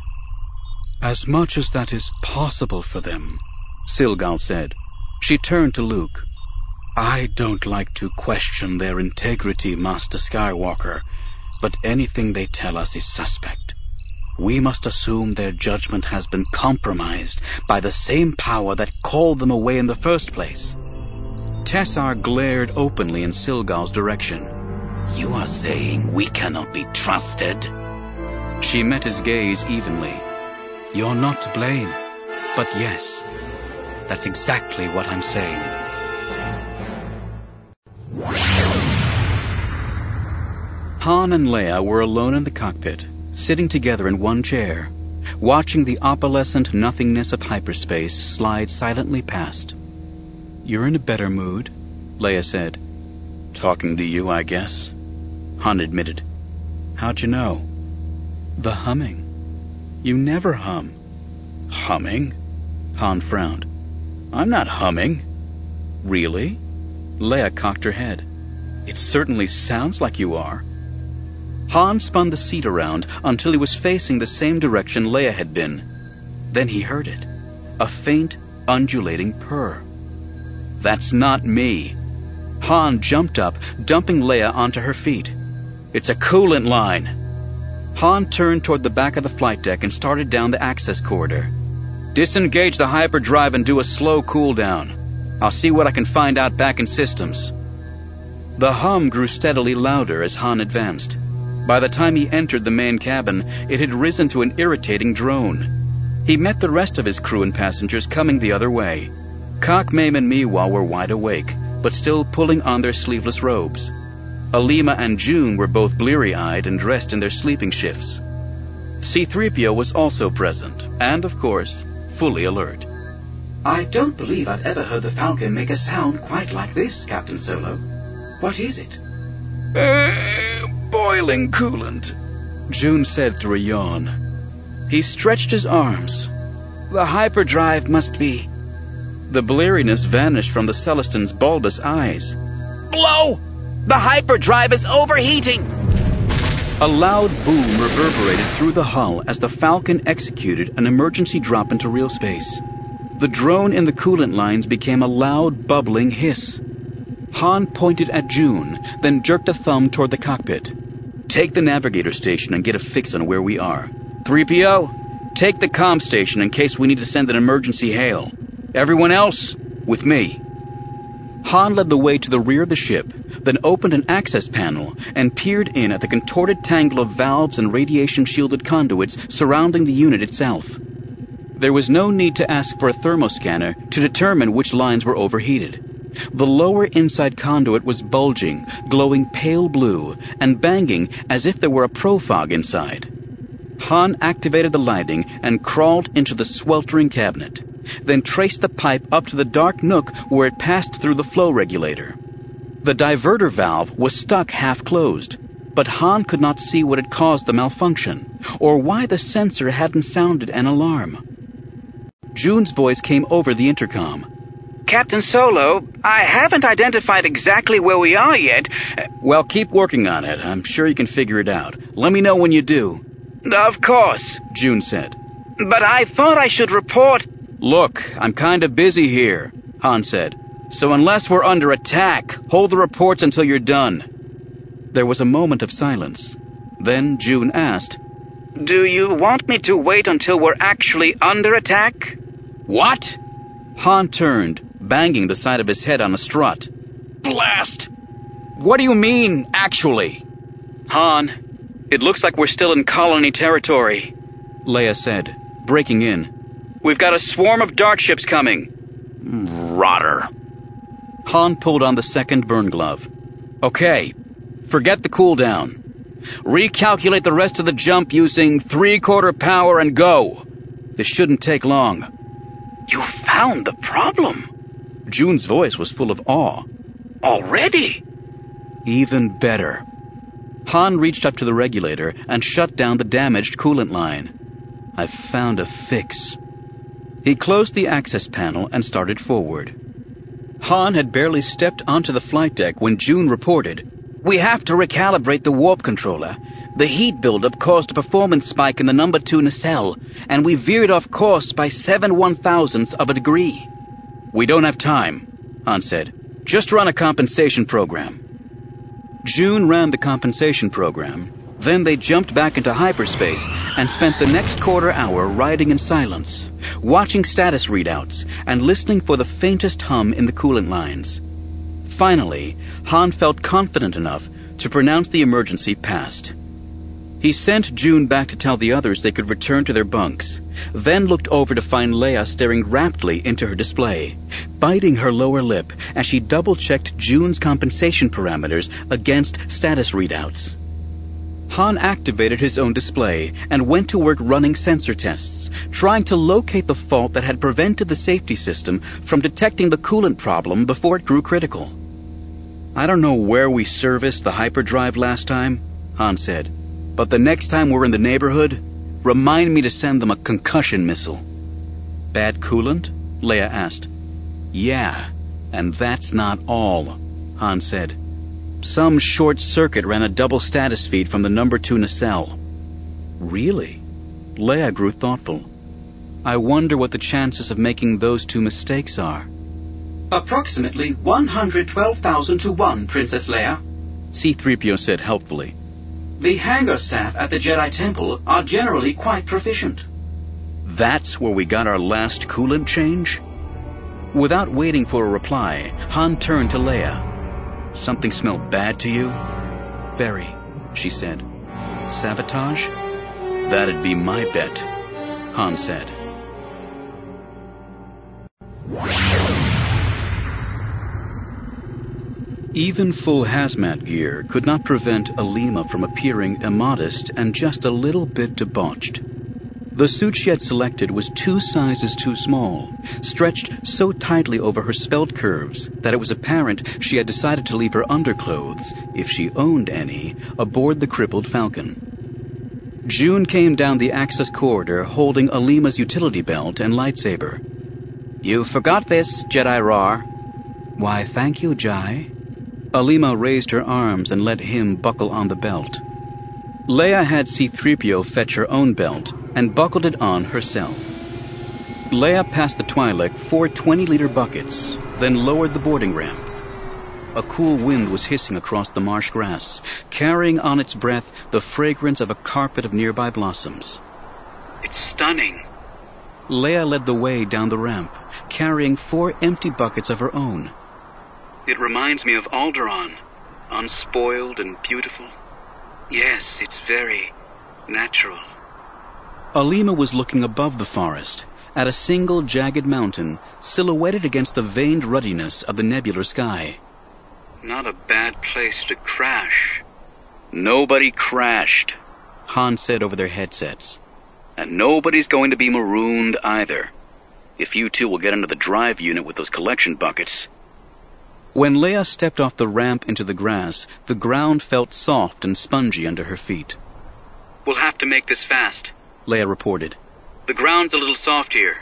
"As much as that is possible for them," Silgal said. She turned to Luke. "I don't like to question their integrity, Master Skywalker, but anything they tell us is suspect. We must assume their judgment has been compromised by the same power that called them away in the first place." Tessar glared openly in Silgal's direction. "You are saying we cannot be trusted?" She met his gaze evenly. "You're not to blame, but yes, that's exactly what I'm saying." Han and Leia were alone in the cockpit, sitting together in one chair, watching the opalescent nothingness of hyperspace slide silently past. "You're in a better mood," Leia said. "Talking to you, I guess," Han admitted. "How'd you know?" "The humming. You never hum." "Humming?" Han frowned. "I'm not humming." "Really?" Leia cocked her head. "It certainly sounds like you are." Han spun the seat around until he was facing the same direction Leia had been. Then he heard it. A faint, undulating purr. "That's not me." Han jumped up, dumping Leia onto her feet. "It's a coolant line." Han turned toward the back of the flight deck and started down the access corridor. "Disengage the hyperdrive and do a slow cool down. I'll see what I can find out back in systems." The hum grew steadily louder as Han advanced. By the time he entered the main cabin, it had risen to an irritating drone. He met the rest of his crew and passengers coming the other way. Kak, Mame, and Meewah were wide awake, but still pulling on their sleeveless robes. Alima and June were both bleary-eyed and dressed in their sleeping shifts. C three P O was also present, and, of course, fully alert.
"I don't believe I've ever heard the Falcon make a sound quite like this, Captain Solo. What is it?"
Uh, boiling coolant, June said through a yawn. He stretched his arms. "The hyperdrive must be..." The bleariness vanished from the Celestine's bulbous eyes. "Blow! The hyperdrive is overheating!" A loud boom reverberated through the hull as the Falcon executed an emergency drop into real space. The drone in the coolant lines became a loud, bubbling hiss. Han pointed at June, then jerked a thumb toward the cockpit. "Take the navigator station and get a fix on where we are. three P O, take the comm station in case we need to send an emergency hail. Everyone else, with me." Han led the way to the rear of the ship, then opened an access panel and peered in at the contorted tangle of valves and radiation-shielded conduits surrounding the unit itself. There was no need to ask for a thermoscanner to determine which lines were overheated. The lower inside conduit was bulging, glowing pale blue, and banging as if there were a profog inside. Han activated the lighting and crawled into the sweltering cabinet, then traced the pipe up to the dark nook where it passed through the flow regulator. The diverter valve was stuck half-closed, but Han could not see what had caused the malfunction, or why the sensor hadn't sounded an alarm. June's voice came over the intercom. "Captain Solo, I haven't identified exactly where we are yet." "Well, keep working on it. I'm sure you can figure it out. Let me know when you do." "Of course," June said. "But I thought I should report..." "Look, I'm kind of busy here," Han said. "So unless we're under attack, hold the reports until you're done." There was a moment of silence. Then June asked, "Do you want me to wait until we're actually under attack?" "What?" Han turned, banging the side of his head on a strut. "Blast! What do you mean, actually?" "Han, it looks like we're still in colony territory," Leia said, breaking in. "We've got a swarm of dart ships coming." "Rotter." Han pulled on the second burn glove. "Okay, forget the cooldown. Recalculate the rest of the jump using three-quarter power and go. This shouldn't take long." "You found the problem?" June's voice was full of awe. "Already?" "Even better." Han reached up to the regulator and shut down the damaged coolant line. "I've found a fix." He closed the access panel and started forward. Han had barely stepped onto the flight deck when June reported, "We have to recalibrate the warp controller. The heat buildup caused a performance spike in the number two nacelle, and we veered off course by seven one-thousandths of a degree." "We don't have time," Han said. "Just run a compensation program." June ran the compensation program. Then they jumped back into hyperspace and spent the next quarter hour riding in silence, watching status readouts and listening for the faintest hum in the coolant lines. Finally, Han felt confident enough to pronounce the emergency past. He sent June back to tell the others they could return to their bunks, then looked over to find Leia staring raptly into her display, biting her lower lip as she double-checked June's compensation parameters against status readouts. Han activated his own display and went to work running sensor tests, trying to locate the fault that had prevented the safety system from detecting the coolant problem before it grew critical. "I don't know where we serviced the hyperdrive last time," Han said, "but the next time we're in the neighborhood, remind me to send them a concussion missile." "Bad coolant?" Leia asked. "Yeah, and that's not all," Han said. "Some short circuit ran a double status feed from the number two nacelle." "Really?" Leia grew thoughtful. "I wonder what the chances of making those two mistakes are."
"Approximately one hundred twelve thousand to one, Princess Leia,"
C three P O said helpfully.
"The hangar staff at the Jedi Temple are generally quite proficient."
"That's where we got our last coolant change?" Without waiting for a reply, Han turned to Leia. "Something smell bad to you?" "Very," she said. "Sabotage?" "That'd be my bet," Han said. Even full hazmat gear could not prevent Alima from appearing immodest and just a little bit debauched. The suit she had selected was two sizes too small, stretched so tightly over her svelte curves that it was apparent she had decided to leave her underclothes, if she owned any, aboard the crippled Falcon. June came down the access corridor holding Alima's utility belt and lightsaber. "You forgot this, Jedi Rar." "Why, thank you, Jai." Alima raised her arms and let him buckle on the belt. Leia had C three P O fetch her own belt and buckled it on herself. Leia passed the Twi'lek four twenty-liter buckets, then lowered the boarding ramp. A cool wind was hissing across the marsh grass, carrying on its breath the fragrance of a carpet of nearby blossoms. "It's stunning." Leia led the way down the ramp, carrying four empty buckets of her own. "It reminds me of Alderaan, unspoiled and beautiful. Yes, it's very natural." Alima was looking above the forest, at a single jagged mountain silhouetted against the veined ruddiness of the nebular sky. "Not a bad place to crash." "Nobody crashed," Han said over their headsets. "And nobody's going to be marooned either. If you two will get into the drive unit with those collection buckets." When Leia stepped off the ramp into the grass, the ground felt soft and spongy under her feet. "We'll have to make this fast," Leia reported. "The ground's a little soft here."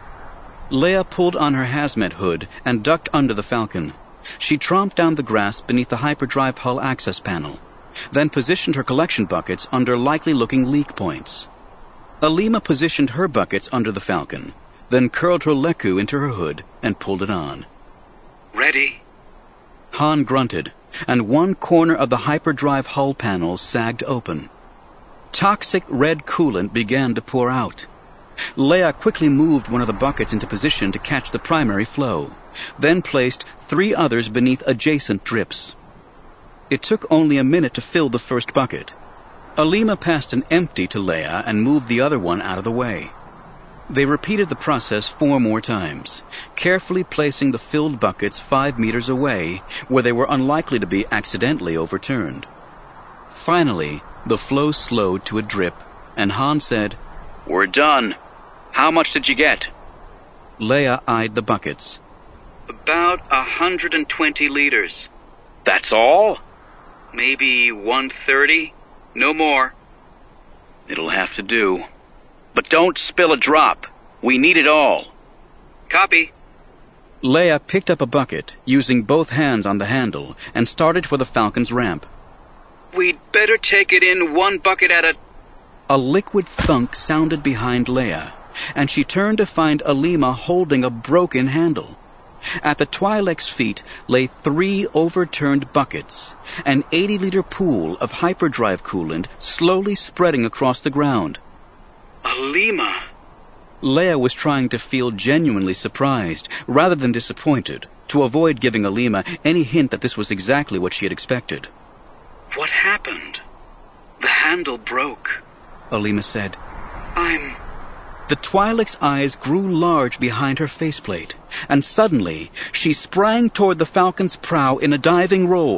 Leia pulled on her hazmat hood and ducked under the Falcon. She tromped down the grass beneath the hyperdrive hull access panel, then positioned her collection buckets under likely-looking leak points. Alima positioned her buckets under the Falcon, then curled her Leku into her hood and pulled it on. "Ready?" Han grunted, and one corner of the hyperdrive hull panel sagged open. Toxic red coolant began to pour out. Leia quickly moved one of the buckets into position to catch the primary flow, then placed three others beneath adjacent drips. It took only a minute to fill the first bucket. Alima passed an empty to Leia and moved the other one out of the way. They repeated the process four more times, carefully placing the filled buckets five meters away, where they were unlikely to be accidentally overturned. Finally, the flow slowed to a drip, and Han said, "We're done. How much did you get?" Leia eyed the buckets. "About a hundred and twenty liters." "That's all?" "Maybe one thirty. No more." "It'll have to do. But don't spill a drop. We need it all." "Copy." Leia picked up a bucket, using both hands on the handle, and started for the Falcon's ramp. "We'd better take it in one bucket at a..." A liquid thunk sounded behind Leia, and she turned to find Alima holding a broken handle. At the Twi'lek's feet lay three overturned buckets, an eighty-liter pool of hyperdrive coolant slowly spreading across the ground. "Alima!" Leia was trying to feel genuinely surprised, rather than disappointed, to avoid giving Alima any hint that this was exactly what she had expected. "What happened?" "The handle broke," Alima said. "I'm..." The Twi'lek's eyes grew large behind her faceplate, and suddenly she sprang toward the Falcon's prow in a diving roll.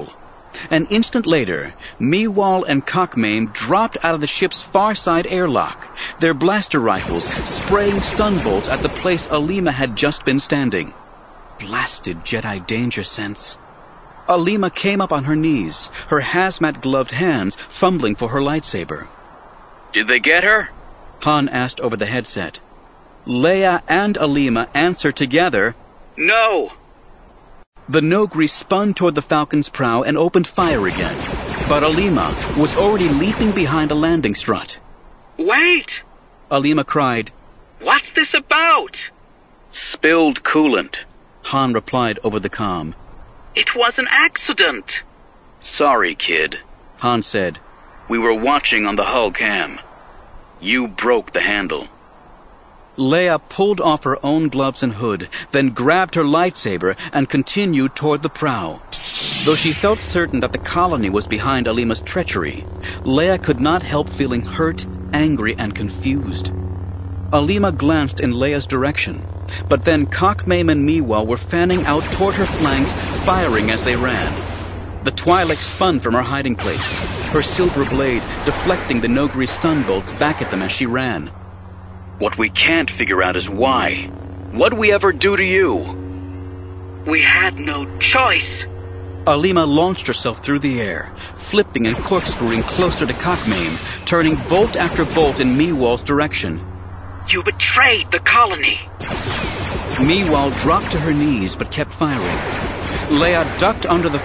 An instant later, Meewal and Cockmane dropped out of the ship's far side airlock, their blaster rifles spraying stun bolts at the place Alima had just been standing. Blasted Jedi danger sense. Alima came up on her knees, her hazmat-gloved hands fumbling for her lightsaber.
Did they get her?
Han asked over the headset. Leia and Alima answered together,
No!
The Nogri spun toward the Falcon's prow and opened fire again, but Alima was already leaping behind a landing strut.
Wait!
Alima cried,
What's this about?
Spilled coolant, Han replied over the comm.
It was an accident.
Sorry, kid, Han said. We were watching on the hull cam. You broke the handle. Leia pulled off her own gloves and hood, then grabbed her lightsaber and continued toward the prow. Though she felt certain that the colony was behind Alima's treachery, Leia could not help feeling hurt, angry, and confused. Alima glanced in Leia's direction, but then Cockmane and Meewal were fanning out toward her flanks, firing as they ran. The Twi'lek spun from her hiding place, her silver blade deflecting the Nogri stun bolts back at them as she ran. What we can't figure out is why. What'd we ever do to you?
We had no choice.
Alima launched herself through the air, flipping and corkscrewing closer to Cockmane, turning bolt after bolt in Meewal's direction.
You betrayed the colony.
Meewal dropped to her knees but kept firing. Leia ducked under the